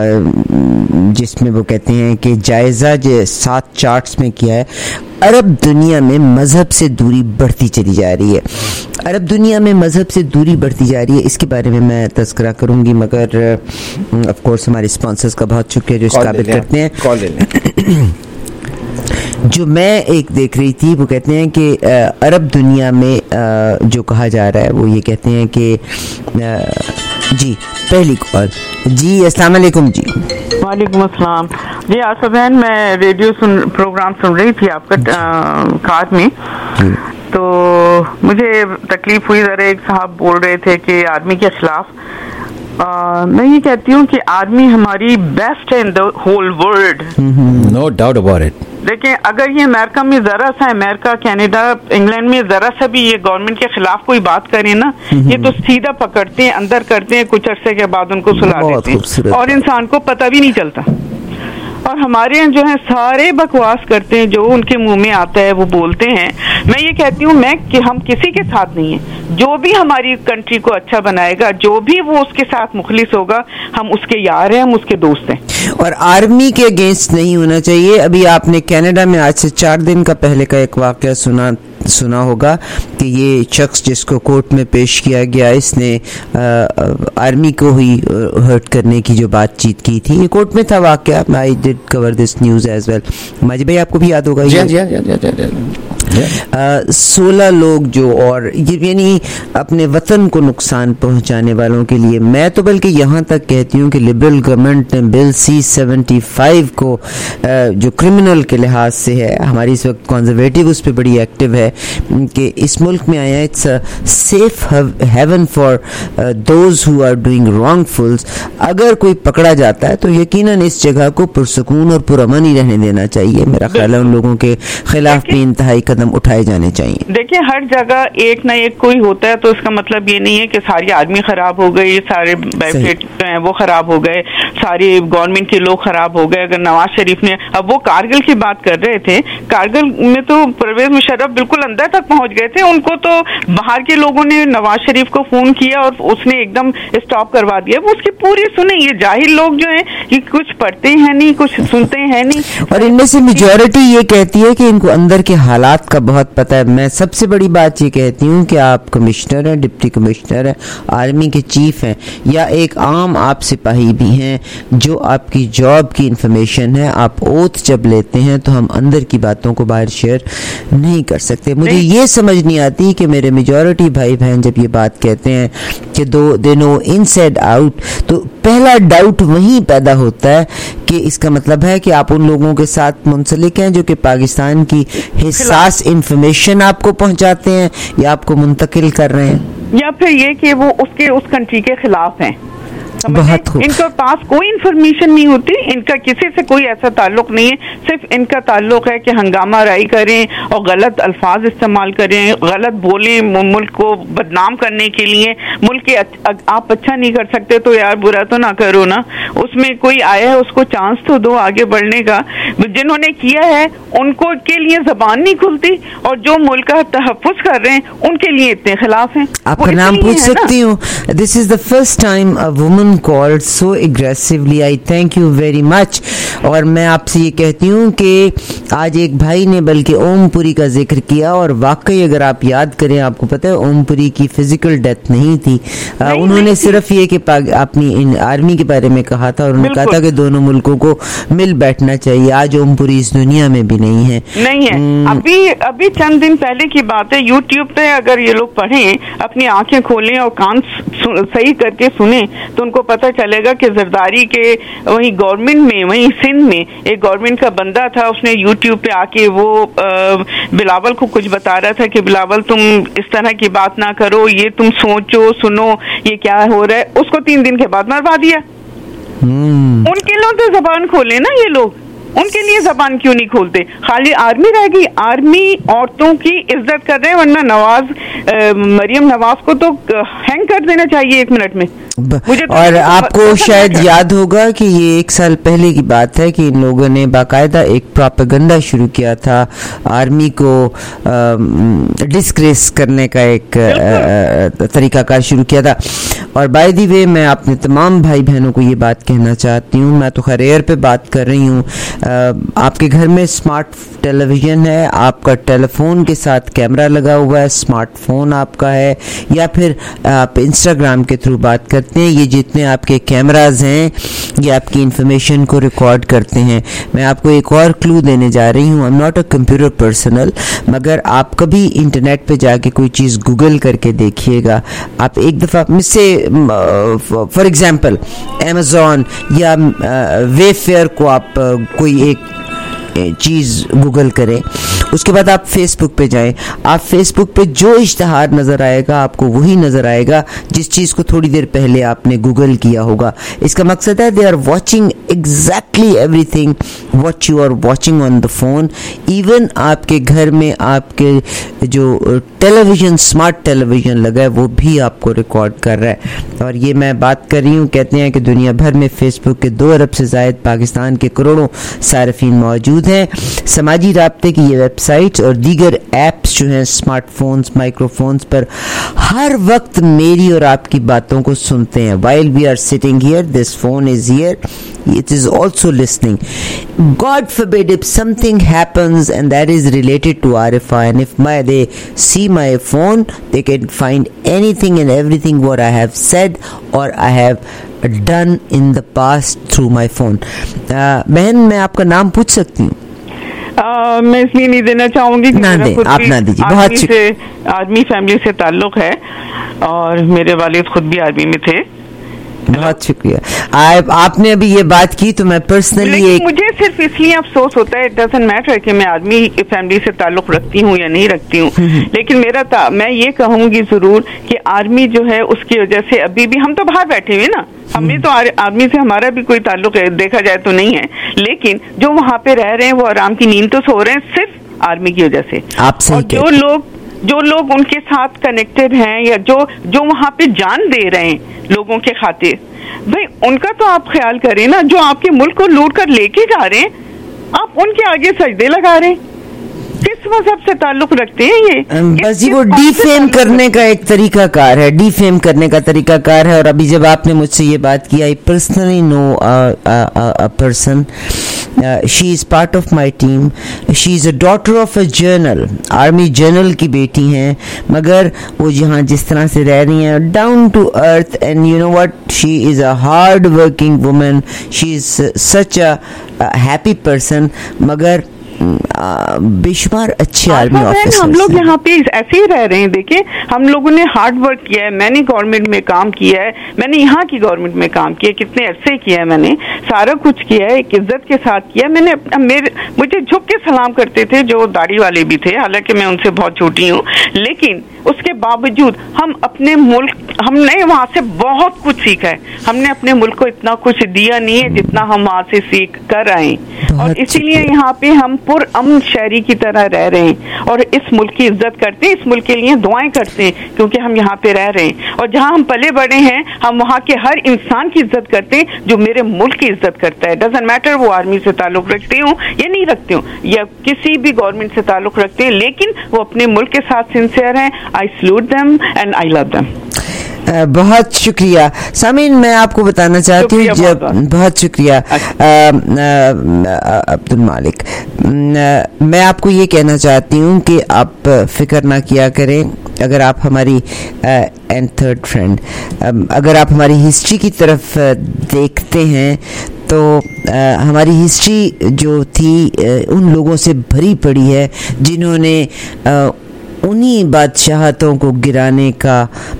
जिसमें वो कहते हैं कि जायज़ा जो सात चार्ट्स में किया है, अरब दुनिया में मजहब से दूरी बढ़ती चली जा रही है। अरब दुनिया में मजहब से दूरी बढ़ती जा रही है, इसके बारे में मैं तज़किरा करूंगी, मगर ऑफ कोर्स हमारे स्पॉन्सर्स का बहुत शुक्रिया जो इस काबिल करते हैं। जो मैं एक देख रही थी, वो कहते हैं कि अरब दुनिया में जो कहा जा रहा है वो ये कहते हैं कि जी पहली कॉल। जी अस्सलाम वालेकुम। जी वालेकुम अस्सलाम। जी आशा बहन, मैं रेडियो सुन प्रोग्राम सुन रही थी आपका कार में, तो मुझे तकलीफ हुई। ज़रा एक साहब बोल रहे थे कि आर्मी के खिलाफ, आ, मैं ये कहती हूँ कि आर्मी हमारी बेस्ट है in the whole world, no doubt about it. देखिए, अगर ये अमेरिका में जरा सा, अमेरिका कनाडा इंग्लैंड में जरा सा भी ये गवर्नमेंट के खिलाफ कोई बात करे ना, ये तो सीधा पकड़ते हैं, अंदर करते हैं, कुछ अरसे के बाद उनको सुला देते हैं और इंसान को पता भी नहीं चलता। और हमारे यहाँ जो है सारे बकवास करते हैं, जो उनके मुंह में आता है वो बोलते हैं। मैं ये कहती हूँ मैं कि हम किसी के साथ नहीं है, जो भी हमारी कंट्री को अच्छा बनाएगा, जो भी वो उसके साथ मुखलिस होगा, हम उसके यार हैं, हम उसके दोस्त हैं। और आर्मी के अगेंस्ट नहीं होना चाहिए। अभी आपने कनाडा में आज से चार दिन का पहले का एक वाकया सुना सुना होगा कि ये शख्स जिसको कोर्ट में पेश किया गया, इसने आ, आर्मी को ही हर्ट करने की जो बातचीत की थी। ये कोर्ट में था वाकया। I did cover this news as well. माजी भाई आपको भी याद होगा सोलह लोग जो, और ये यानी अपने वतन को नुकसान पहुंचाने वालों के लिए, मैं तो बल्कि यहाँ तक कहती हूँ कि लिबरल गवर्नमेंट ने बिल सी सेवेंटी फाइव को जो क्रिमिनल के लिहाज से है, हमारी इस वक्त कंजर्वेटिव उस पर बड़ी एक्टिव है कि इस मुल्क में आया it's a safe haven for those who are doing wrongfuls. अगर कोई पकड़ा जाता है तो यकीनन इस जगह को पुरसकून और पुरअमन ही रहने देना चाहिए। मेरा ख्याल है उन लोगों के खिलाफ भी इंतहाई कदम उठाए जाने चाहिए। देखिए, हर जगह एक ना एक कोई होता है, तो इसका मतलब ये नहीं है कि सारी आर्मी खराब हो गई, सारे बैरिकेड हैं वो खराब हो गए, सारे गवर्नमेंट के लोग खराब हो गए। अगर नवाज शरीफ ने, अब वो कारगिल की बात कर रहे थे, कारगिल में तो परवेज मुशर्रफ बिल्कुल अंदर तक पहुंच गए थे, उनको तो बाहर के लोगों ने नवाज शरीफ को फोन किया और उसने एकदम स्टॉप करवा दिया। वो उसकी पूरी सुने। ये जाहिल लोग जो हैं ये कुछ पढ़ते हैं नहीं, कुछ सुनते हैं नहीं, और इनमें से मेजॉरिटी ये कहती है कि इनको अंदर के हालात का बहुत पता है। मैं सबसे बड़ी बात ये कहती हूँ कि आप कमिश्नर हैं, डिप्टी कमिश्नर हैं, आर्मी के चीफ हैं, या एक आम आप सिपाही भी हैं, जो आपकी जॉब की इंफॉर्मेशन है, आप ओथ जब लेते हैं तो हम अंदर की बातों को बाहर शेयर नहीं कर सकते। मुझे ये समझ नहीं आती कि मेरे मेजॉरिटी भाई बहन जब ये बात कहते हैं कि दो दे नो इनसाइड आउट, तो पहला डाउट वहीं पैदा होता है कि इसका मतलब है कि आप उन लोगों के साथ मुंसलिक हैं जो कि पाकिस्तान की हिस्सास इंफॉर्मेशन आपको पहुंचाते हैं या आपको मुंतकिल कर रहे हैं, या फिर ये कि वो उसके उस कंट्री के खिलाफ हैं। इनके पास कोई इन्फॉर्मेशन नहीं होती, इनका किसी से कोई ऐसा ताल्लुक नहीं है, सिर्फ इनका ताल्लुक है कि हंगामा राई करें और गलत अल्फाज इस्तेमाल करें, गलत बोलें, मुल्क को बदनाम करने के लिए। मुल्क के आप अच्छा नहीं कर सकते तो यार बुरा तो ना करो ना, उसमें कोई आया है उसको चांस तो दो आगे बढ़ने का। जिन्होंने किया है उनको के लिए जबान नहीं खुलती, और जो मुल्क का तहफ्फुज़ कर रहे हैं उनके लिए इतने खिलाफ हैं। आपका नाम पूछ सकती हूँ? This is the first time a woman called so aggressively. I thank you very much. और मैं आपसे ये कहती हूँ कि आज एक भाई ने बल्कि ओमपुरी का जिक्र किया, और वाकई अगर आप याद करें, आपको पता है ओमपुरी की फिजिकल डेथ नहीं थी, आ, उन्होंने सिर्फ ये कि अपनी आर्मी के बारे में कहा था, और उन्होंने कहा था कि दोनों मुल्कों को मिल बैठना चाहिए। आज ओमपुरी इस दुनिया में भी नहीं है नहीं है अभी अभी चंद दिन पहले की बात है, यूट्यूब पे अगर ये लोग पढ़ें, अपनी आंखें खोलें और कान सही करके सुने, तो उनको पता चलेगा कि जरदारी के वही गवर्नमेंट में, वही सिंध में एक गवर्नमेंट का बंदा था, उसने यूट्यूब पे आके वो बिलावल को कुछ बता रहा था कि बिलावल तुम इस तरह की बात ना करो, ये तुम सोचो सुनो ये क्या हो रहा है। उसको तीन दिन के बाद मरवा दिया। उनके लोग तो जबान खोले ना, ये लोग उनके लिए जबान क्यों नहीं खोलते? खाली आर्मी रह गई, आर्मी औरतों की इज्जत कर रहे हैं, वरना नवाज मरियम नवाज को तो हैंग कर देना चाहिए एक मिनट में। मुझे तो और आपको शायद याद होगा कि ये एक साल पहले की बात है कि इन लोगों ने बाकायदा एक प्रोपेगेंडा शुरू किया था, आर्मी को डिस्ग्रेस करने का एक तरीकाकार शुरू किया था। और बाय द वे मैं अपने तमाम भाई बहनों को ये बात कहना चाहती हूँ, मैं तो खैर एयर पे बात कर रही हूँ, आपके घर में स्मार्ट टेलीविज़न है, आपका टेलीफोन के साथ कैमरा लगा हुआ है, स्मार्टफोन आपका है, या फिर आप इंस्टाग्राम के थ्रू बात करते हैं, ये जितने आपके कैमराज हैं ये आपकी इंफॉर्मेशन को रिकॉर्ड करते हैं। मैं आपको एक और क्लू देने जा रही हूँ, I am not a computer personal, मगर आप कभी इंटरनेट पे जाके कोई चीज़ गूगल करके देखिएगा, आप एक दफ़ा मुझसे फॉर एग्जांपल अमेज़ॉन या वेफेयर को आप कोई एक चीज़ गूगल करें, उसके बाद आप फेसबुक पे जाएं, आप फेसबुक पे जो इश्तहार नज़र आएगा आपको वही नज़र आएगा जिस चीज़ को थोड़ी देर पहले आपने गूगल किया होगा। इसका मकसद है they are watching exactly everything what you are watching on the phone. Even आपके घर में आपके जो टेलीविज़न स्मार्ट टेलीविज़न लगा है वो भी आपको रिकॉर्ड कर रहा है। और ये मैं बात कर रही हूँ, कहते हैं कि दुनिया भर में फेसबुक के दो अरब से ज़ायद पाकिस्तान के करोड़ों सारफीन मौजूद हैं। समाजी राब्ते की ये वेबसाइट्स और दीगर ऐप्स जो हैं स्मार्टफोन्स माइक्रोफोन्स पर हर वक्त मेरी और आपकी बातों को सुनते हैं। While we are sitting here this phone is here, it is also listening. God forbid if something happens and that is related to R F I, and if my they see my phone, they can find anything and everything what I have said or I have done in the past through my phone. uh, बहन मैं आपका नाम पूछ सकती हूँ? Uh, मैं इसलिए नहीं देना चाहूंगी कि ना दे, आप ना दीजिए। बहुत से आर्मी फैमिली से ताल्लुक है और मेरे वालिद खुद भी आर्मी में थे। बहुत शुक्रिया। आप, आपने अभी ये बात की तो मैं पर्सनली एक मुझे सिर्फ इसलिए अफसोस होता है, इट डजंट मैटर कि मैं आर्मी फैमिली से ताल्लुक रखती हूँ या नहीं रखती हूँ, लेकिन मेरा ता, मैं ये कहूँगी जरूर कि आर्मी जो है उसकी वजह से अभी भी हम तो बाहर बैठे हुए ना, हमें तो आर्मी से हमारा भी कोई ताल्लुक है देखा जाए तो नहीं है, लेकिन जो वहाँ पे रह रहे हैं वो आराम की नींद तो सो रहे हैं सिर्फ आर्मी की वजह से। आप और जो लोग जो लोग उनके साथ कनेक्टेड हैं या जो जो वहाँ पे जान दे रहे हैं लोगों के खातिर, भाई उनका तो आप ख्याल करें ना। जो आपके मुल्क को लूट कर लेके जा रहे हैं आप उनके आगे सजदे लगा रहे हैं, किस मजहब से ताल्लुक रखते हैं ये? बस जी वो डीफेम करने का एक तरीका कार है, डीफेम करने का तरीका कार है। और अभी जब आपने मुझसे ये बात की, I personally know a person, she is part of my team, she is a daughter of a general, army general की बेटी हैं, मगर वो जहाँ जिस तरह से रह रही हैं down to earth, and you know what, she is a hard working woman, she is such a happy person, मगर बेशुमार अच्छे आर्मी ऑफिसर्स। हम लोग यहाँ पे ऐसे ही रह रहे हैं। देखिए हम लोगों ने हार्ड वर्क किया है, मैंने गवर्नमेंट में काम किया है, मैंने यहाँ की गवर्नमेंट में काम किया, कितने अरसे किया है, मैंने सारा कुछ किया है, एक इज्जत के साथ किया। मैंने मेरे मुझे झुक के सलाम करते थे जो दाढ़ी वाले भी थे, हालांकि मैं उनसे बहुत छोटी हूँ, लेकिन उसके बावजूद हम अपने मुल्क, हमने वहाँ से बहुत कुछ सीखा है। हमने अपने मुल्क को इतना कुछ दिया नहीं है जितना हम वहाँ से सीख कर आए, और इसीलिए यहाँ पे हम पुरअमन शहरी की तरह रह रहे हैं और इस मुल्क की इज्जत करते हैं, इस मुल्क के लिए दुआएं करते हैं, क्योंकि हम यहाँ पे रह रहे हैं। और जहाँ हम पले बड़े हैं हम वहाँ के हर इंसान की इज्जत करते हैं जो मेरे मुल्क की इज्जत करता है। डजंट मैटर वो आर्मी से ताल्लुक रखते हो या नहीं रखते हो या किसी भी गवर्नमेंट से ताल्लुक रखते हैं, लेकिन वो अपने मुल्क के साथ सिंसियर हैं। I salute them and I love them. बहुत शुक्रिया सामीन, मैं आपको बताना चाहती हूँ, जब बहुत शुक्रिया अब्दुल मालिक, मैं आपको ये कहना चाहती हूँ कि आप फिक्र ना किया करें। अगर आप हमारी एंड थर्ड फ्रेंड अगर आप हमारी हिस्ट्री की तरफ देखते हैं तो आ, हमारी हिस्ट्री जो थी आ, उन लोगों से भरी पड़ी है जिन्होंने आ, उन्हीं बादशाहतों को गिराने का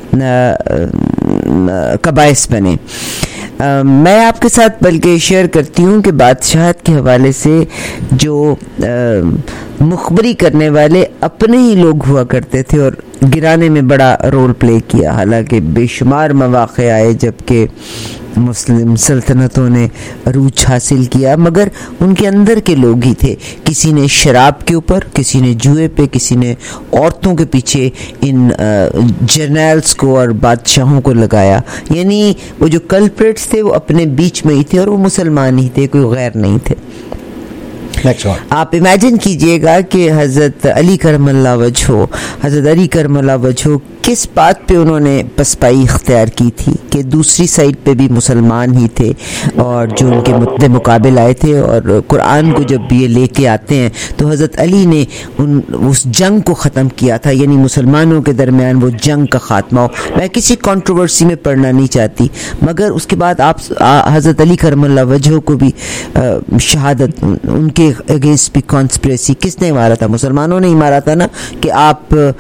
का बायस बने। आ, मैं आपके साथ बल्कि शेयर करती हूँ कि बादशाहत के हवाले से जो मुखबरी करने वाले अपने ही लोग हुआ करते थे और गिराने में बड़ा रोल प्ले किया। हालांकि बेशुमार मौक़े आए जबकि मुस्लिम सल्तनतों ने अरूज हासिल किया, मगर उनके अंदर के लोग ही थे। किसी ने शराब के ऊपर, किसी ने जुए पे, किसी ने औरतों के पीछे इन जर्नल्स को और बादशाहों को लगाया। यानी वो जो कल्प्रेट्स थे वो अपने बीच में ही थे और वो मुसलमान ही थे, कोई गैर नहीं थे। आप इमेजिन कीजिएगा कि हज़रत अली करमल्ला वजहो हज़रत अली करमल्ला वजहो किस बात पे उन्होंने पसपाई इख्तियार की थी कि दूसरी साइड पे भी मुसलमान ही थे और जो उनके मुद्दे मुकाबिल आए थे, और कुरान को जब ये लेके आते हैं तो हज़रत अली ने उन उस जंग को ख़त्म किया था, यानी मुसलमानों के दरमियान वो जंग का ख़ात्मा हो। मैं किसी कंट्रोवर्सी में पढ़ना नहीं चाहती, मगर उसके बाद आप हज़रत अली करमल्ला वजहो को भी आ, शहादत, उनके अगेंस्ट भी कॉन्स्पिरेसी किसने मारा था? मुसलमानों ने ही मारा था ना, कि आप आ,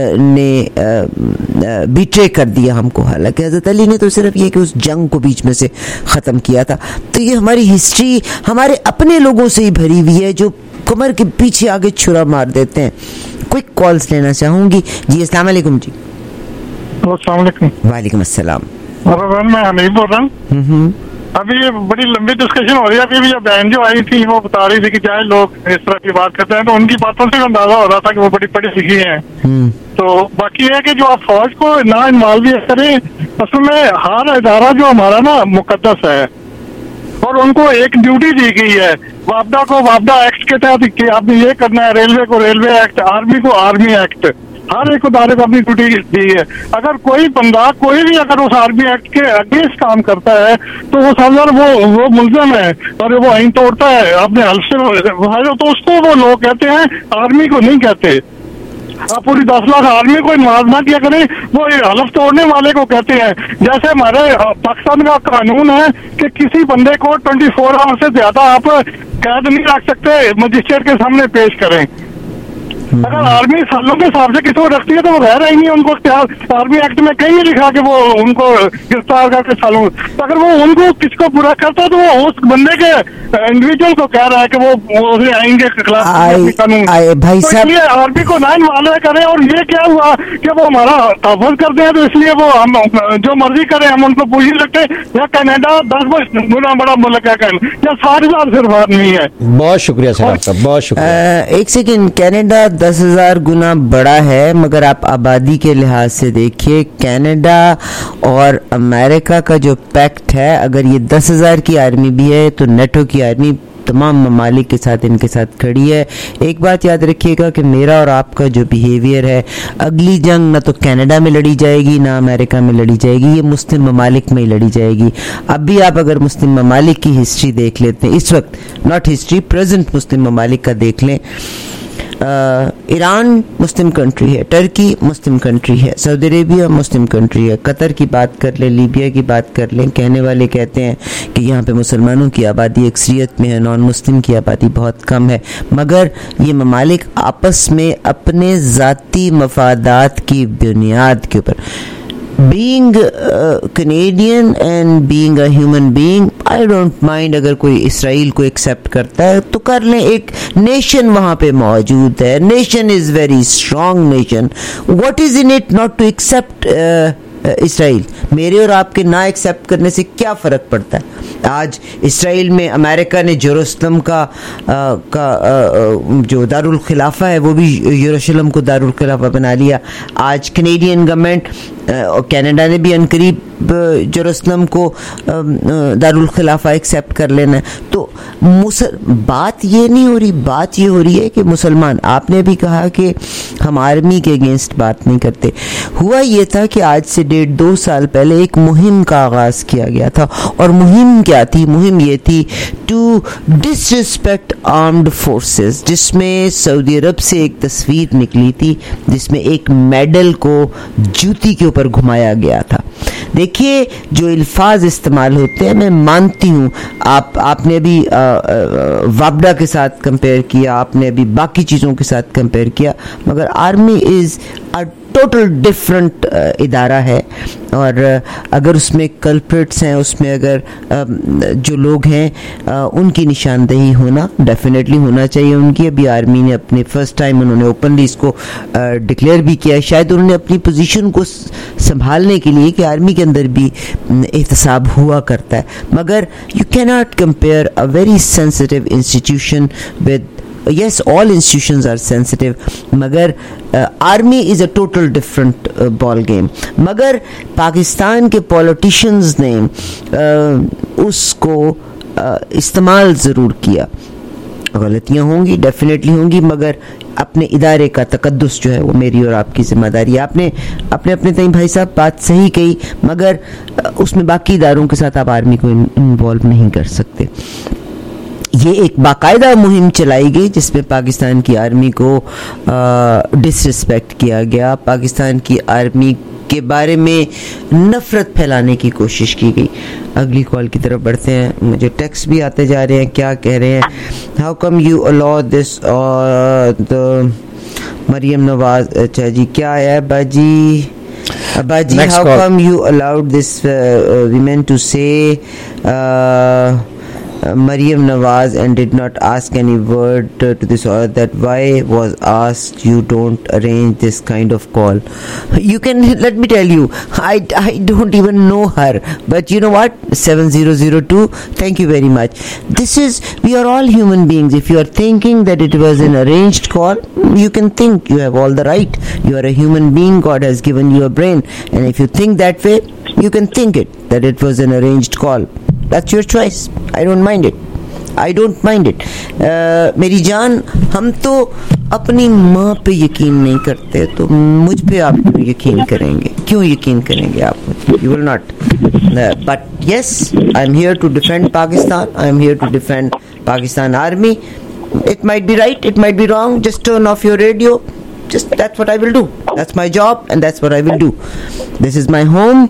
ने बिट्रे कर दिया हमको। हालांकि हज़रत अली ने तो सिर्फ ये कि उस जंग को बीच में से ख़त्म किया था। तो ये हमारी हिस्ट्री हमारे अपने लोगों से ही भरी हुई है जो कमर के पीछे आगे छुरा मार देते हैं। क्विक कॉल्स लेना चाहूँगी जी। अस्सलाम वालेकुम जी। अस्सलाम वालेकुम। वालेकुम अस्सलाम। मैं हनीफ बोल रहा हूँ। अभी ये बड़ी लंबी डिस्कशन हो रही है। अभी भी बहन जो आई थी वो बता रही थी कि चाहे लोग इस तरह की बात करते हैं, तो उनकी बातों से अंदाजा हो रहा था कि वो बड़ी पढ़ी लिखी हैं। तो बाकी है कि जो आप फौज को ना इन्वॉल्व करें, असल में हर इदारा जो हमारा ना मुकद्दस है और उनको एक ड्यूटी दी गई है। वापडा को वापडा एक्ट के तहत कि आपने ये करना है, रेलवे को रेलवे एक्ट, आर्मी को आर्मी एक्ट, हर एक इदारे को अपनी ड्यूटी दी है। अगर कोई बंदा कोई भी अगर उस आर्मी एक्ट के अगेंस्ट काम करता है तो वो समझ वो वो मुल्ज़म है और वो आइन तोड़ता है अपने हल्फ से, तो उसको वो लोग कहते हैं, आर्मी को नहीं कहते। आप पूरी दस लाख आर्मी को इन्वॉल्व ना किया करें, वो हलफ तोड़ने वाले को कहते हैं। जैसे हमारे पाकिस्तान का कानून है कि किसी बंदे को ट्वेंटी फोर आवर से ज्यादा आप कैद नहीं रख सकते, मजिस्ट्रेट के सामने पेश करें। अगर आर्मी सालों के हिसाब से किसी को रखती है तो वो रह रही नहीं, उनको आर्मी एक्ट में कहीं नहीं लिखा कि वो उनको गिरफ्तार करके सालों, तो अगर वो उनको किसको पूरा करता है तो वो उस बंदे के इंडिविजुअल को कह रहा है कि वो, वो आएंगे खिलाफ कानून। भाई तो साहब, इसलिए आर्मी को ना इन्वॉल्व करें। और ये क्या हुआ कि वो हमारा तहफ़्फ़ुज़ करते हैं, तो इसलिए वो हम जो मर्जी करें हम उनको पूछ ही सकते हैं। या कनाडा दस गुना बड़ा मुल्क है, या साठ हजार सिर्फ आदमी है। बहुत शुक्रिया सर आपका, बहुत शुक्रिया। एक सेकेंड, कनाडा दस हजार गुना बड़ा है, मगर आप आबादी के लिहाज से देखिए, कनाडा और अमेरिका का जो पैक्ट है, अगर ये दस हजार की आर्मी भी है तो नेटो की आर्मी तमाम ममालिक के साथ इनके साथ खड़ी है। एक बात याद रखिएगा कि मेरा और आपका जो बिहेवियर है, अगली जंग ना तो कनाडा में लड़ी जाएगी ना अमेरिका में लड़ी जाएगी, ये मुस्लिम ममालिक में ही लड़ी जाएगी। अब भी आप अगर मुस्लिम ममालिक की हिस्ट्री देख लेते हैं, इस वक्त नॉट हिस्ट्री, प्रेजेंट मुस्लिम ममालिक का देख लें, ईरान मुस्लिम कंट्री है, टर्की मुस्लिम कंट्री है, सऊदी अरेबिया मुस्लिम कंट्री है, कतर की बात कर लें, लीबिया की बात कर लें। कहने वाले कहते हैं कि यहाँ पे मुसलमानों की आबादी अक्सरियत में है, नॉन मुस्लिम की आबादी बहुत कम है, मगर ये ममालिक आपस में अपने ज़ाती मफादात की बुनियाद के ऊपर, being a Canadian and being a human being, I don't mind अगर कोई इसराइल को एक्सेप्ट करता है तो कर लें, एक नेशन वहाँ पे मौजूद है, nation is very strong nation, what is in it not to accept Israel? मेरे और आपके ना एक्सेप्ट करने से क्या फ़र्क पड़ता है? आज इसराइल में अमेरिका ने जेरूसलम का आ, का आ, जो दारुल खिलाफा है वो भी यरूशलेम को दारुल खिलाफा बना लिया। आज कैनेडियन गवर्नमेंट और कनाडा ने भी अनकरीब जेरूसलम को दारुल खिलाफा एक्सेप्ट कर लेना है। तो मुसल बात ये नहीं हो रही, बात ये हो रही है कि मुसलमान, आपने भी कहा कि हम आर्मी के अगेंस्ट बात नहीं करते। हुआ ये था कि आज से डेढ़ दो साल पहले एक मुहिम का आगाज़ किया गया था, और मुहिम क्या थी? मुहिम ये थी टू डिसरिस्पेक्ट आर्म्ड फोर्सेस, जिसमें सऊदी अरब से एक तस्वीर निकली थी जिसमें एक मेडल को जूती के ऊपर घुमाया गया था। देखिए, जो अल्फाज इस्तेमाल होते हैं, मैं मानती हूँ आप आपने अभी वापडा के साथ कंपेयर किया, आपने अभी बाकी चीज़ों के साथ कंपेयर किया, मगर army is a total different इदारा है। और अगर उसमें कल्प्रिट्स हैं, उसमें अगर जो लोग हैं उनकी निशानदेही होना डेफिनेटली होना चाहिए उनकी। अभी आर्मी ने अपने फर्स्ट टाइम उन्होंने ओपनली इसको डिक्लेयर भी किया, शायद उन्होंने अपनी पोजीशन को संभालने के लिए कि आर्मी के अंदर भी एहतसाब हुआ करता है, मगर you can not compare a very sensitive institution with, yes, all institutions are sensitive, मगर army uh, is a total different uh, ball game। मगर पाकिस्तान के politicians ने uh, उसको uh, इस्तेमाल ज़रूर किया। गलतियां होंगी, डेफिनेटली होंगी, मगर अपने इदारे का तकद्दुस जो है वो मेरी और आपकी जिम्मेदारी है। आपने अपने अपने तई भाई साहब बात सही कही, मगर उसमें बाकी इदारों के साथ आप आर्मी को इन्वॉल्व नहीं कर सकते। ये एक बाकायदा मुहिम चलाई गई जिसमें पाकिस्तान की आर्मी को डिसरिस्पेक्ट किया गया, पाकिस्तान की आर्मी के बारे में नफरत फैलाने की कोशिश की गई। अगली कॉल की तरफ बढ़ते हैं। मुझे टेक्स्ट भी आते जा रहे हैं, क्या कह रहे हैं? How come you allow this the Maryam Nawaz, अच्छा जी क्या है बाजी बाजी how come you allowed this women to say Maryam Nawaz and did not ask any word uh, to this order, that why was asked you don't arrange this kind of call. You can, let me tell you, I, I don't even know her, but you know what, seven zero zero two, thank you very much. This is, we are all human beings. If you are thinking that it was an arranged call, you can think, you have all the right. You are a human being, God has given you a brain, and if you think that way, you can think it, that it was an arranged call. That's your choice. I don't mind it. I don't mind it. uh, मेरी जान, हम तो अपनी माँ पे यकीन नहीं करते, तो मुझ पे आप यकीन करेंगे? क्यों यकीन करेंगे आप? You will not. Uh, but yes, I'm here to defend Pakistan. I'm here to defend Pakistan Army. It might be right, it might be wrong. Just turn off your radio. Just that's what I will do. That's my job, and that's what I will do. This is my home.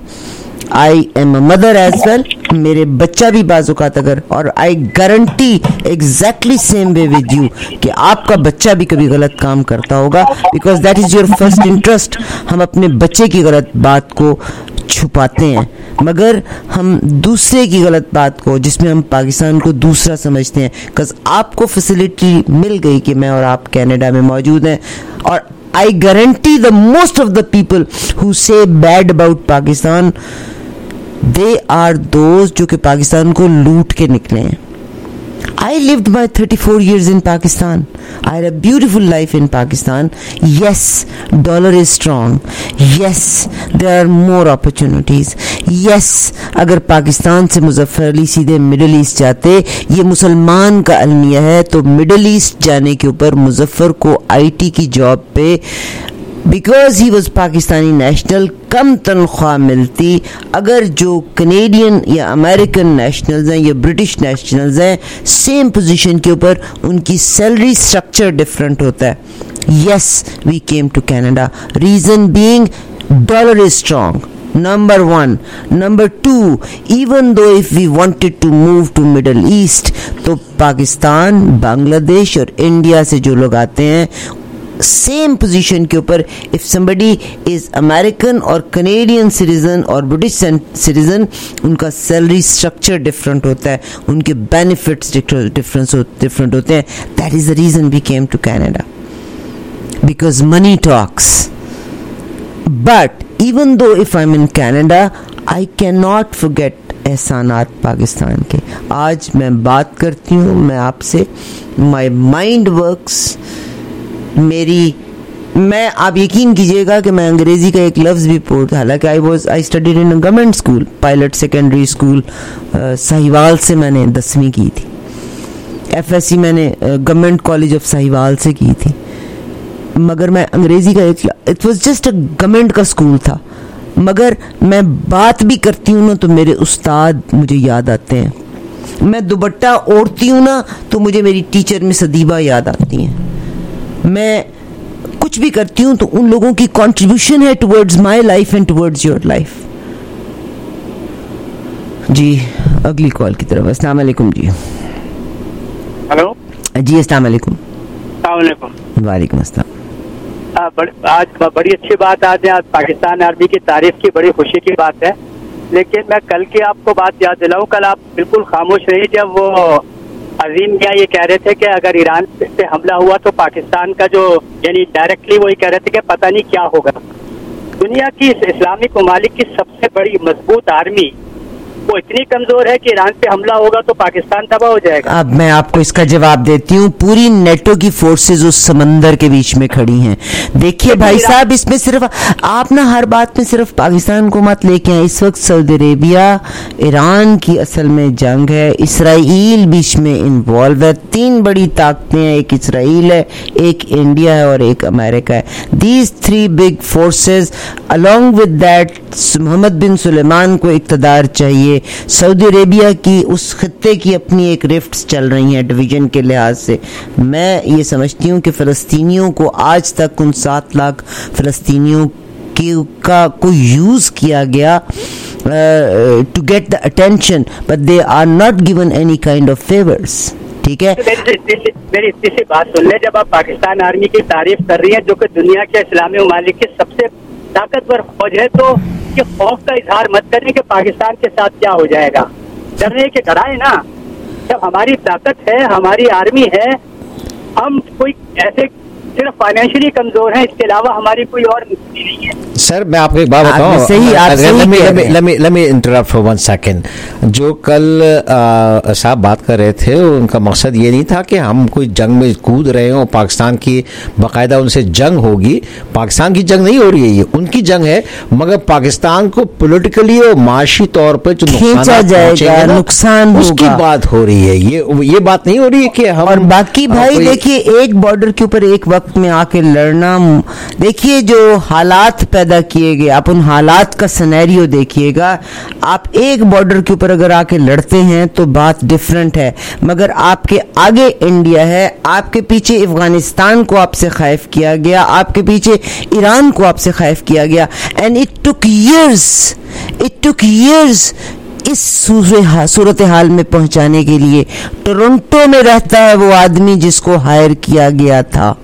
I am a mother as well. मेरे बच्चा भी बाज़ौक़ात अगर, और I guarantee exactly same way with you कि आपका बच्चा भी कभी गलत काम करता होगा, because that is your first interest. हम अपने बच्चे की गलत बात को छुपाते हैं, मगर हम दूसरे की गलत बात को, जिसमें हम पाकिस्तान को दूसरा समझते हैं, बिकॉज आपको फैसिलिटी मिल गई कि मैं और आप कनाडा में मौजूद हैं, और I guarantee the most of the people who say bad about Pakistan, they are those जो कि पाकिस्तान को लूट के निकले हैं. I lived my thirty-four years in Pakistan. I had a beautiful life in Pakistan. Yes, dollar is strong. Yes, there are more opportunities. Yes, अगर पाकिस्तान से मुजफ्फर अली सीधे मिडिल ईस्ट जाते, ये मुसलमान का अलमिया है, तो मिडिल ईस्ट जाने के ऊपर मुजफ्फर को आईटी की जॉब पे, because he was Pakistani national, कम तनख्वाह मिलती. अगर जो कनेडियन या अमेरिकन नेशनल्स हैं या ब्रिटिश नेशनल्स हैं, सेम पोजीशन के ऊपर उनकी सैलरी स्ट्रक्चर डिफरेंट होता है. Yes, we came to Canada, reason being dollar is strong. Number one. Number two, even though if we wanted to move to Middle East, तो पाकिस्तान, बांग्लादेश और India से जो लोग आते हैं सेम पोजीशन के ऊपर, इफ समबडी इज अमेरिकन और कनेडियन सिटीजन और ब्रिटिश सिटीजन, उनका सैलरी स्ट्रक्चर डिफरेंट होता है, उनके बेनिफिट्स डिफरेंस डिफरेंट होते हैं. That is the reason we came to Canada, because money talks. But even though if I'm in Canada, I cannot forget एहसानात पाकिस्तान के. आज मैं बात करती हूँ मैं आपसे, my mind works, मेरी मैं आप यकीन कीजिएगा कि मैं अंग्रेजी का एक लफ्ज़ भी पढ़ता, हालांकि I was I studied in government school, pilot secondary school Sahiwal से मैंने दसवीं की थी. एफ एस सी मैंने गवर्नमेंट कॉलेज ऑफ साहिवाल से की थी, मगर मैं अंग्रेजी का एक, it was just a government का स्कूल था, मगर मैं बात भी करती हूँ ना तो मेरे उस्ताद मुझे याद आते हैं. मैं दुपट्टा ओढ़ती हूँ ना तो मुझे मेरी टीचर मिस अदीबा याद आती हैं. मैं कुछ भी करती हूँ तो उन लोगों की कंट्रीब्यूशन है towards my life and towards your life. जी अगली कॉल की तरफ. अस्सलाम वालेकुम जी. हेलो जी, अस्सलाम वालेकुम. वालेकुम अस्सलाम. आज बड़ी अच्छी बात, आज आज पाकिस्तान आर्मी की तारीफ की बड़ी खुशी की बात है, लेकिन मैं कल की आपको बात याद दिलाऊं. कल आप बिल्कुल खामोश रही जब वो अजीम मियां ये कह रहे थे कि अगर ईरान पे हमला हुआ तो पाकिस्तान का जो, यानी डायरेक्टली वही कह रहे थे कि पता नहीं क्या होगा. दुनिया की इस्लामिक ममालिक की सबसे बड़ी मजबूत आर्मी वो इतनी कमजोर है कि ईरान पे हमला होगा तो पाकिस्तान तबाह हो जाएगा। अब मैं आपको इसका जवाब देती हूँ। पूरी नेटो की फोर्सेस उस समंदर के बीच में खड़ी हैं। देखिए भाई साहब, इसमें सिर्फ आप ना हर बात में सिर्फ पाकिस्तान को मत लेके आए। इस वक्त सऊदी अरेबिया ईरान की असल में जंग है, इसराइल बीच में इन्वॉल्व है। तीन बड़ी ताकतें हैं, एक इसराइल है, एक इंडिया है और एक अमेरिका है। These three big forces along with that Mohammed bin Sulaiman को इक़्तिदार चाहिए। सऊदी अरेबिया की उस खत्ते की अपनी एक रिफ्ट्स चल रही हैं डिवीजन के लिहाज से। मैं ये समझती हूँ कि फ़लस्तीनियों को आज तक उन सात लाख फ़लस्तीनियों की का को यूज़ किया गया to get the attention, but they are not given any kind of favours. ठीक है, मेरी इतनी सी बात सुन ले। जब आप पाकिस्तान आर्मी की तारीफ कर रही हैं जो कि दुनिया के इस्लामी ममालिक की सबसे ताकतवर फौज है, तो ये खौफ का इजहार मत करें कि पाकिस्तान के साथ क्या हो जाएगा। डरने के डराए ना, जब हमारी ताकत है, हमारी आर्मी है, हम कोई ऐसे सिर्फ फाइनेंशियली कमजोर हैं, इसके अलावा हमारी कोई और मुश्किल नहीं है। सर मैं आपको एक बात बताऊं, let me interrupt for one second. जो कल साहब बात कर रहे थे उनका मकसद ये नहीं था कि हम कोई जंग में कूद रहे हो, पाकिस्तान की बाकायदा उनसे जंग होगी। पाकिस्तान की जंग नहीं हो रही है, ये उनकी जंग है, मगर पाकिस्तान को पॉलिटिकली और माशी तौर पर जो नुकसान जाएगा, नुकसान उसकी बात हो रही है। ये ये बात नहीं हो रही है कि हम। और बाकी भाई देखिए, एक बॉर्डर के ऊपर एक वक्त में आके लड़ना, देखिए जो हालात पैदा किए गए, आप उन हालात का सिनेरियो देखिएगा। आप एक बॉर्डर के ऊपर अगर आके लड़ते हैं तो बात डिफरेंट है, मगर आपके आगे इंडिया है, आपके पीछे अफगानिस्तान को आपसे खौफ किया गया, आपके पीछे ईरान को आपसे खौफ किया गया, and it took years it took years इस सूरत हाल में पहुंचाने के लिए। टोरंटो में रहता है वो आदमी जिसको हायर किया गया था,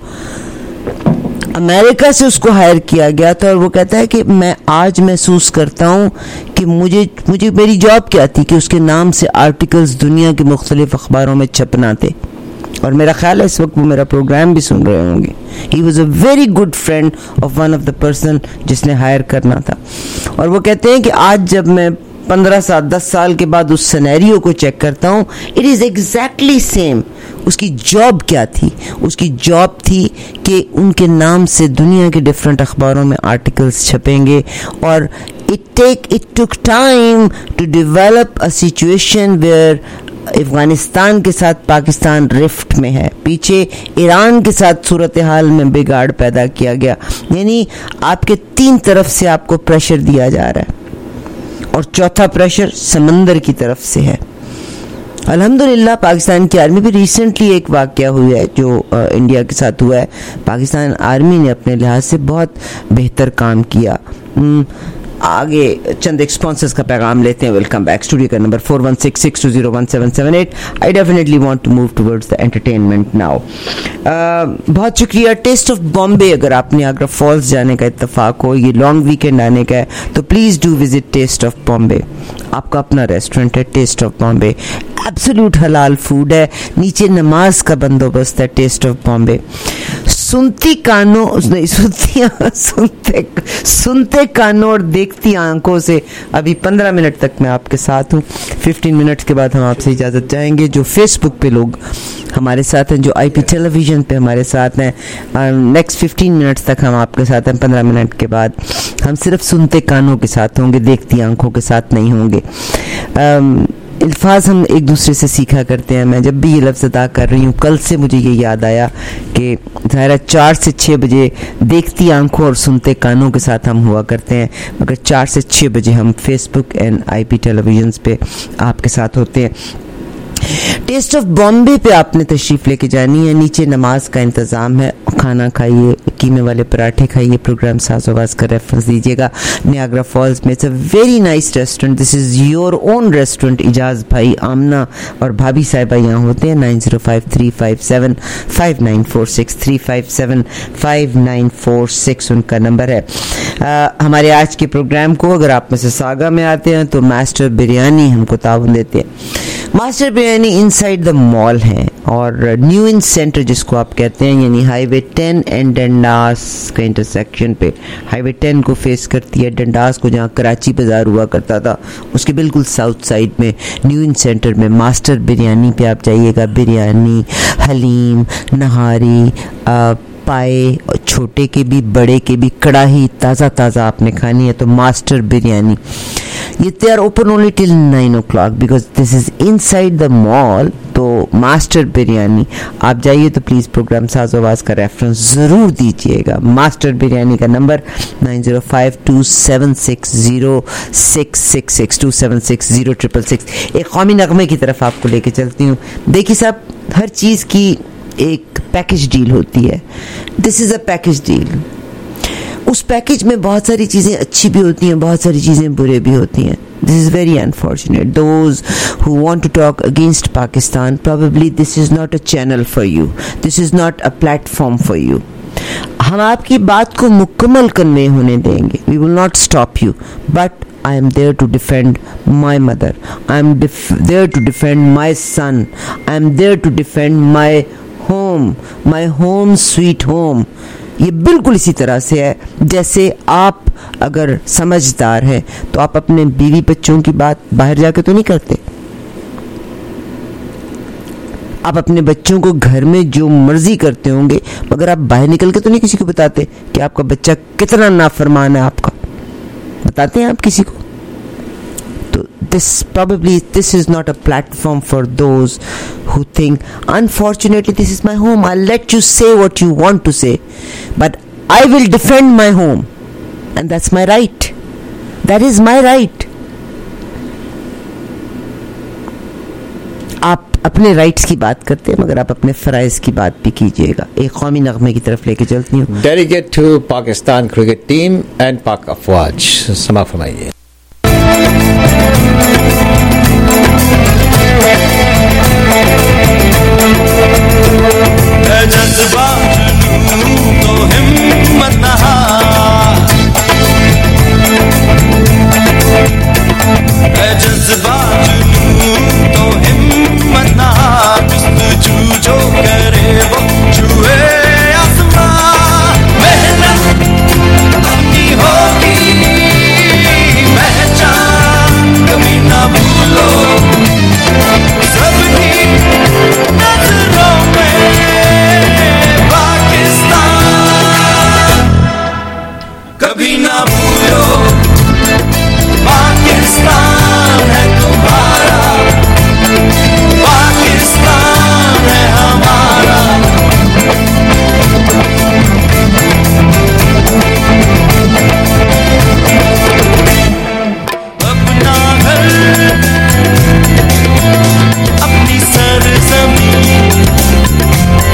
अमेरिका से उसको हायर किया गया था, और वो कहता है कि मैं आज महसूस करता हूँ कि मुझे मुझे मेरी जॉब क्या थी कि उसके नाम से आर्टिकल्स दुनिया के मुख्तलिफ अखबारों में छपना थे। और मेरा ख्याल है इस वक्त वो मेरा प्रोग्राम भी सुन रहे होंगे। He was a very good friend of one of the person जिसने हायर करना था। और वो कहते हैं कि आज जब मैं पंद्रह साल दस साल के बाद उस सिनेरियो को चेक करता हूँ, इट इज़ एग्जैक्टली सेम। उसकी जॉब क्या थी? उसकी जॉब थी कि उनके नाम से दुनिया के डिफरेंट अखबारों में आर्टिकल्स छपेंगे, और it take it took time to develop a situation where Afghanistan के साथ पाकिस्तान रिफ्ट में है, पीछे ईरान के साथ सूरत हाल में बिगाड़ पैदा किया गया। यानी आपके तीन तरफ से आपको प्रेशर दिया जा रहा है, और चौथा प्रेशर समंदर की तरफ से है। अल्हम्दुलिल्लाह पाकिस्तान की आर्मी भी रिसेंटली एक वाक़या हुआ है जो आ, इंडिया के साथ हुआ है। पाकिस्तान आर्मी ने अपने लिहाज से बहुत बेहतर काम किया। आगे चंद एक स्पॉन्सर्स का पैगाम लेते हैं। Welcome back. स्टूडियो का number four one six six two zero one seven seven eight. I definitely want to move towards the entertainment now. बहुत शुक्रिया। टेस्ट ऑफ बॉम्बे, अगर आपने आगरा फॉल्स जाने का इत्तेफाक हो, ये लॉन्ग वीकेंड आने का है, तो please do visit Taste of Bombay. आपका अपना रेस्टोरेंट है टेस्ट ऑफ बॉम्बे, एब्सोल्यूट हलाल फूड है, नीचे नमाज का बंदोबस्त है टेस्ट ऑफ बॉम्बे। सुनती कानों नहीं सुनती सुनते सुनते कानों और देखती आंखों से अभी पंद्रह मिनट तक मैं आपके साथ हूँ। फिफ्टीन मिनट के बाद हम आपसे इजाज़त चाहेंगे। जो फेसबुक पे लोग हमारे साथ हैं, जो आईपी टेलीविज़न पे हमारे साथ हैं, नेक्स्ट फिफ्टीन मिनट्स तक हम आपके साथ हैं। पंद्रह मिनट के बाद हम सिर्फ सुनते कानों के साथ होंगे, देखती आंखों के साथ नहीं होंगे। अल्फाज हम एक दूसरे से सीखा करते हैं। मैं जब भी ये लफ्ज़ अदा कर रही हूँ, कल से मुझे ये याद आया कि ज़ाहिर चार से छः बजे देखती आंखों और सुनते कानों के साथ हम हुआ करते हैं, मगर चार से छः बजे हम फेसबुक एंड आईपी टेलीविजन पे आपके साथ होते हैं। टेस्ट ऑफ बॉम्बे पे आपने तशरीफ लेके जानी है। नीचे नमाज का इंतज़ाम है, खाना खाइए, कीमे वाले पराठे खाइए, प्रोग्राम साज़ोवाज़ का रेफरेंस दीजिएगा। नियाग्रा फॉल्स में it's a very nice restaurant, this is your own restaurant. Ijaz भाई, आमना और भाभी साहिबा यहाँ होते हैं। Nine zero five three five seven five nine four six three five seven five nine four six उनका नंबर है। आ, हमारे आज के प्रोग्राम को अगर आप मिसिसागा में आते हैं तो मास्टर बिरयानी हमको ताउन देते हैं। Master Biryani inside the mall है और न्यू इन सेंटर जिसको आप कहते हैं, यानी हाईवे टेन एंड डंडास का इंटरसेक्शन पे। हाईवे टेन को फेस करती है, डंडास को जहाँ कराची बाजार हुआ करता था उसके बिल्कुल साउथ साइड में न्यू इन सेंटर में मास्टर बिरयानी पे आप जाइएगा। बिरयानी, हलीम, नहारी, आ, पाए, छोटे के भी बड़े के भी, कढ़ाई ताज़ा ताज़ा आपने खानी है तो मास्टर बिरयानी। ये they are open only till nine o'clock because this is inside the mall. तो मास्टर बिरयानी आप जाइए तो प्लीज़ प्रोग्राम साज़ आवाज़ का रेफरेंस ज़रूर दीजिएगा। मास्टर बिरयानी का number nine zero five two seven six zero six six six two seven six zero triple six. एक कौमी नगमे की तरफ आपको लेके चलती हूँ। देखिए साहब, हर चीज़ की एक पैकेज डील होती है। This is a package deal. उस पैकेज में बहुत सारी चीज़ें अच्छी भी होती हैं, बहुत सारी चीज़ें बुरे भी होती हैं। This is very unfortunate. Those who want to talk against Pakistan, probably this is not a channel for you, this is not a platform for you. हम आपकी बात को मुकम्मल कन्वे होने देंगे, we will not stop you, but I am there to defend my mother. I am def- there to defend my son. I am there to defend my home, my home sweet home. ये बिल्कुल इसी तरह से है जैसे आप अगर समझदार हैं तो आप अपने बीवी बच्चों की बात बाहर जाके तो नहीं करते। आप अपने बच्चों को घर में जो मर्जी करते होंगे मगर आप बाहर निकल के तो नहीं किसी को बताते कि आपका बच्चा कितना नाफरमान है। आपका बताते हैं आप किसी को? तो this probably this is not a platform for those who think unfortunately this is my home, I'll let you say what you want to say but I will defend my home and that's my right, that is my right. आप अपने rights की बात करते हैं मगर आप अपने फ़राइज़ की बात भी कीजिएगा। एक कौमी नगमे की तरफ लेके चलती हूँ। Delegate to Pakistan cricket team and Pak अफवाज, समा फरमाइए। जज्बा तो हिम्मत नहा, जज्बा तो हिम्मत नहा, जुस्तजू जो करे वो छुए आसमां। मेहनत अपनी होगी पहचान कभी ना भूलो, सबकी नजरों में कभी ना भूलो, पाकिस्तान है तुम्हारा, पाकिस्तान है हमारा। अपना घर, अपनी सरजमीं,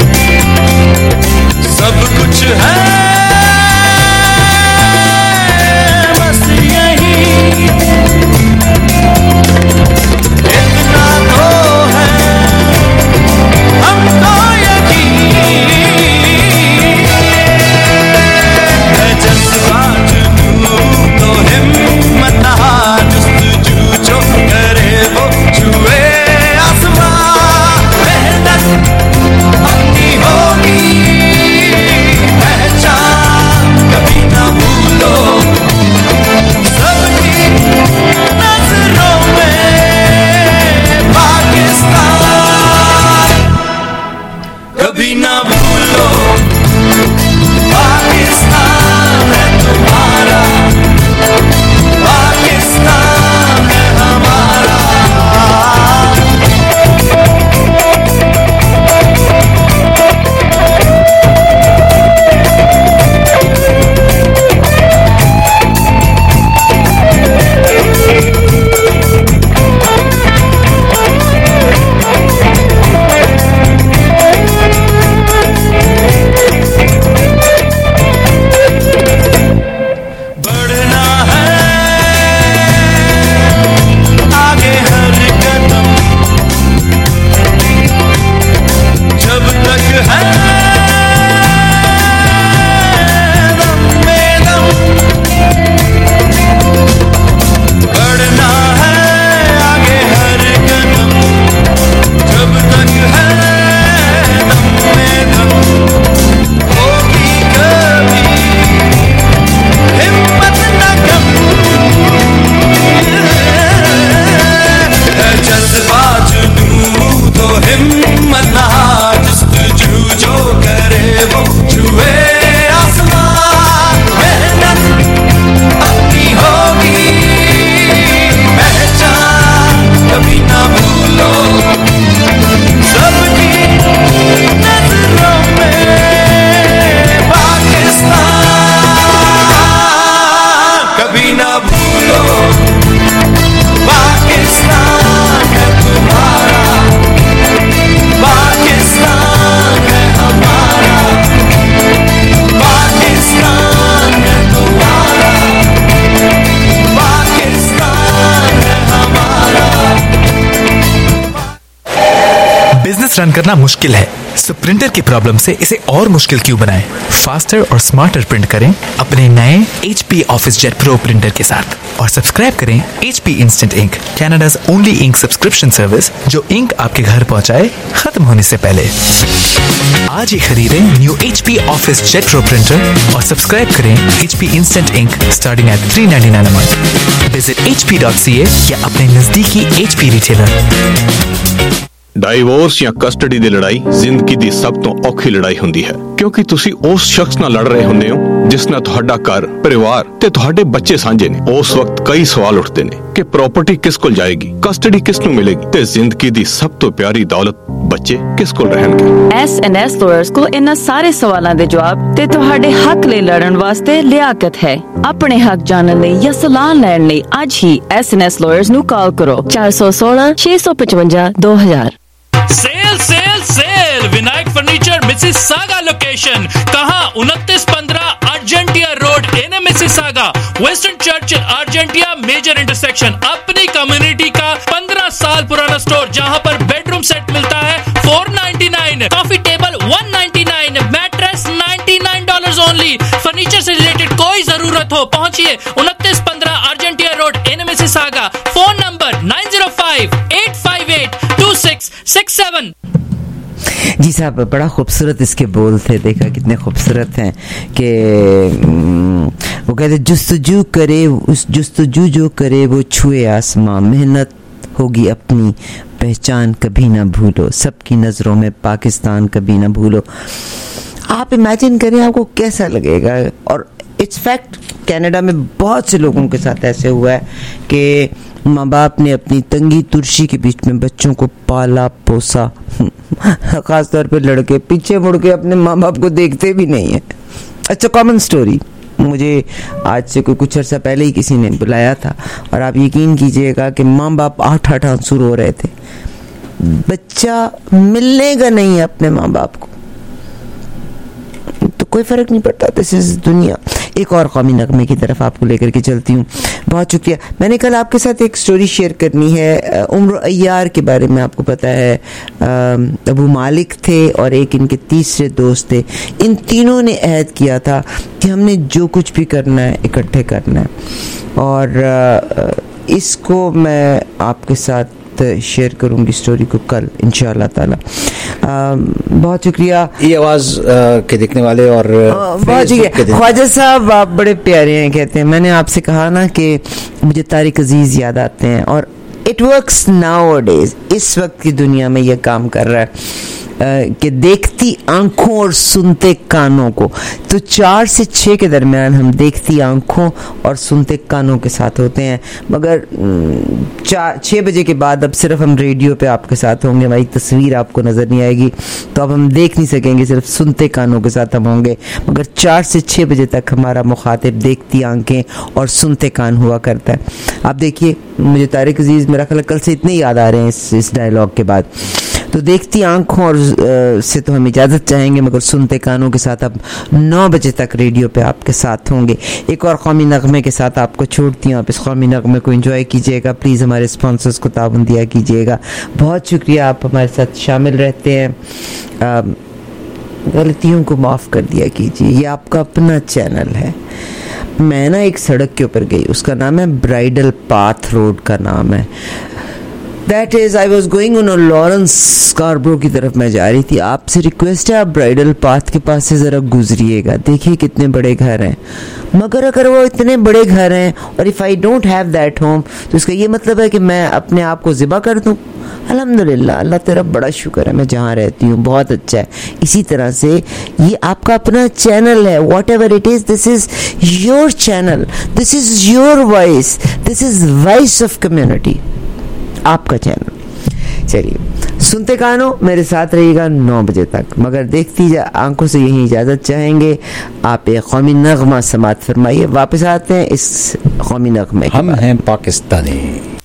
सब कुछ है बिजनेस रन करना मुश्किल है, सो प्रिंटर की प्रॉब्लम से इसे और मुश्किल क्यों बनाएं? फास्टर और स्मार्टर प्रिंट करें अपने नए H P OfficeJet Pro printer के साथ और सब्सक्राइब करें H P instant ink, Canada's only ink subscription service जो इंक आपके घर पहुंचाए खत्म होने से पहले। आज ही खरीदें new H P OfficeJet Pro printer और सब्सक्राइब करें H P instant ink starting at three ninety nine a month. Visit H P dot C A या अपने नजदीकी H P रिटेलर। ਡਾਈਵੋਰਸ ਜਾਂ ਕਸਟਡੀ ਦੀ ਲੜਾਈ ਜ਼ਿੰਦਗੀ ਦੀ ਸਭ ਤੋਂ ਔਖੀ ਲੜਾਈ ਹੁੰਦੀ ਹੈ ਕਿਉਂਕਿ ਤੁਸੀਂ ਉਸ ਸ਼ਖਸ ਨਾਲ ਲੜ ਰਹੇ ਹੁੰਦੇ ਹੋ ਜਿਸ ਨਾਲ ਤੁਹਾਡਾ ਘਰ, ਪਰਿਵਾਰ ਤੇ ਤੁਹਾਡੇ ਬੱਚੇ ਸਾਂਝੇ ਨੇ। ਉਸ ਵਕਤ ਕਈ ਸਵਾਲ ਉੱਠਦੇ ਨੇ ਕਿ ਪ੍ਰਾਪਰਟੀ ਕਿਸ ਕੋਲ ਜਾਏਗੀ, ਕਸਟਡੀ ਕਿਸ ਨੂੰ ਮਿਲੇਗੀ ਤੇ ਜ਼ਿੰਦਗੀ ਦੀ ਸਭ ਤੋਂ ਪਿਆਰੀ ਦੌਲਤ ਬੱਚੇ ਕਿਸ ਕੋਲ ਰਹਿਣਗੇ। S and S lawyers ਕੋਲ ਇਹਨਾਂ ਸਾਰੇ ਸਵਾਲਾਂ ਦੇ ਜਵਾਬ ਤੇ ਤੁਹਾਡੇ ਹੱਕ ਲਈ ਲੜਨ ਵਾਸਤੇ ਲਿਆਕਤ ਹੈ। ਆਪਣੇ ਹੱਕ ਜਾਣਨ ਲਈ ਜਾਂ ਸਲਾਹ ਲੈਣ ਲਈ ਅੱਜ ਹੀ S and S lawyers ਨੂੰ ਕਾਲ ਕਰੋ ਚਾਰ ਸੌ ਸੋਲਾਂ ਛੇ ਸੌ ਪਚਵੰਜਾ ਦੋ ਹਜ਼ਾਰ। Sale sale sale Vinayak furniture Mississauga location कहाँ उनतीस पंद्रह Argentia road in Mississauga western church Argentia major intersection. अपनी कम्युनिटी का पंद्रह साल पुराना स्टोर जहाँ पर बेडरूम सेट मिलता है four ninety nine, coffee table one ninety nine, mattress ninety nine dollar only. Furniture से रिलेटेड कोई जरूरत हो पहुंचिए उनतीस पंद्रह Argentia road in Mississauga. Phone number nine zero five eight five eight two six six seven. जी साहब, बड़ा खूबसूरत इसके बोल थे, देखा कितने खूबसूरत हैं कि वो कहते जुस्तजू करे उस जुस्तजू जो करे वो छुए आसमां, मेहनत होगी अपनी पहचान कभी ना भूलो, सबकी नज़रों में पाकिस्तान कभी ना भूलो। आप इमेजिन करें आपको कैसा लगेगा। और इट्स फैक्ट कनाडा में बहुत से लोगों के साथ ऐसे हुआ है कि माँ बाप ने अपनी तंगी तुर्शी के बीच में बच्चों को पाला पोसा, खास तौर पे लड़के पीछे मुड़ के अपने माँ बाप को देखते भी नहीं है। अच्छा, कॉमन स्टोरी। मुझे आज से कोई कुछ अर्सा पहले ही किसी ने बुलाया था और आप यकीन कीजिएगा कि माँ बाप आठ आठ आंसू रो रहे थे। बच्चा मिलने का नहीं है अपने माँ बाप को तो कोई फर्क नहीं पड़ता। दिस इज दुनिया। एक और कौमी नगमे की तरफ आपको लेकर के चलती हूँ। बहुत शुक्रिया। मैंने कल आपके साथ एक स्टोरी शेयर करनी है उम्र अय्यार के बारे में। आपको पता है अबू मालिक थे और एक इनके तीसरे दोस्त थे। इन तीनों ने अहद किया था कि हमने जो कुछ भी करना है इकट्ठे करना है और इसको मैं आपके साथ शेयर करूंगी स्टोरी को कल इंशाअल्लाह ताला। बहुत शुक्रिया। ये आवाज के देखने वाले और बहुत शुक्रिया। ख्वाजा साहब आप बड़े प्यारे हैं। कहते हैं मैंने आपसे कहा ना कि मुझे तारिक अजीज याद आते हैं और इट वर्क्स नाउअडेज। इस वक्त की दुनिया में यह काम कर रहा है कि देखती आंखों और सुनते कानों को। तो चार से छः के दरमियान हम देखती आंखों और सुनते कानों के साथ होते हैं, मगर चार छः बजे के बाद अब सिर्फ हम रेडियो पे आपके साथ होंगे। हमारी तस्वीर आपको नज़र नहीं आएगी तो अब हम देख नहीं सकेंगे, सिर्फ सुनते कानों के साथ हम होंगे। मगर चार से छः बजे तक हमारा मुखातिब देखती आंखें और सुनते कान हुआ करता है। आप देखिए, मुझे तारिक अजीज़ मेरा ख्याल कल से इतने याद आ रहे हैं इस इस डायलॉग के बाद। तो देखती आंखों और से तो हम इजाज़त चाहेंगे, मगर सुनते कानों के साथ अब नौ बजे तक रेडियो पे आपके साथ होंगे। एक और कौमी नगमे के साथ आपको छोड़ती हूँ। आप इस कौमी नगमे को एंजॉय कीजिएगा। प्लीज़ हमारे स्पॉन्सर्स को ताउन दिया कीजिएगा। बहुत शुक्रिया, आप हमारे साथ शामिल रहते हैं। गलतियों को माफ़ कर दिया कीजिए। ये आपका अपना चैनल है। मैं ना एक सड़क के ऊपर गई, उसका नाम है ब्राइडल पाथ रोड का नाम है। That is I was going on Lawrence Scarborough की तरफ मैं जा रही थी। आपसे रिक्वेस्ट है आप ब्राइडल पाथ के पास से ज़रा गुजरिएगा। देखिए कितने बड़े घर हैं, मगर अगर वो इतने बड़े घर हैं और if I don't have that home तो इसका ये मतलब है कि मैं अपने आप को ज़िबा कर दूँ। अल्हम्दुलिल्लाह, अल्लाह तेरा बड़ा शुक्र है मैं जहाँ रहती हूँ बहुत अच्छा है। इसी तरह से ये आपका अपना चैनल है। Whatever it is, this is your channel, this is your voice, this is voice of community, आपका चैनल। चलिए, सुनते कानों मेरे साथ रहिएगा नौ बजे तक, मगर देखती जा आंखों से यही इजाज़त चाहेंगे। आप एक कौमी नगमा समात फरमाइए। वापस आते हैं इस कौमी नगमे। हम हैं पाकिस्तानी।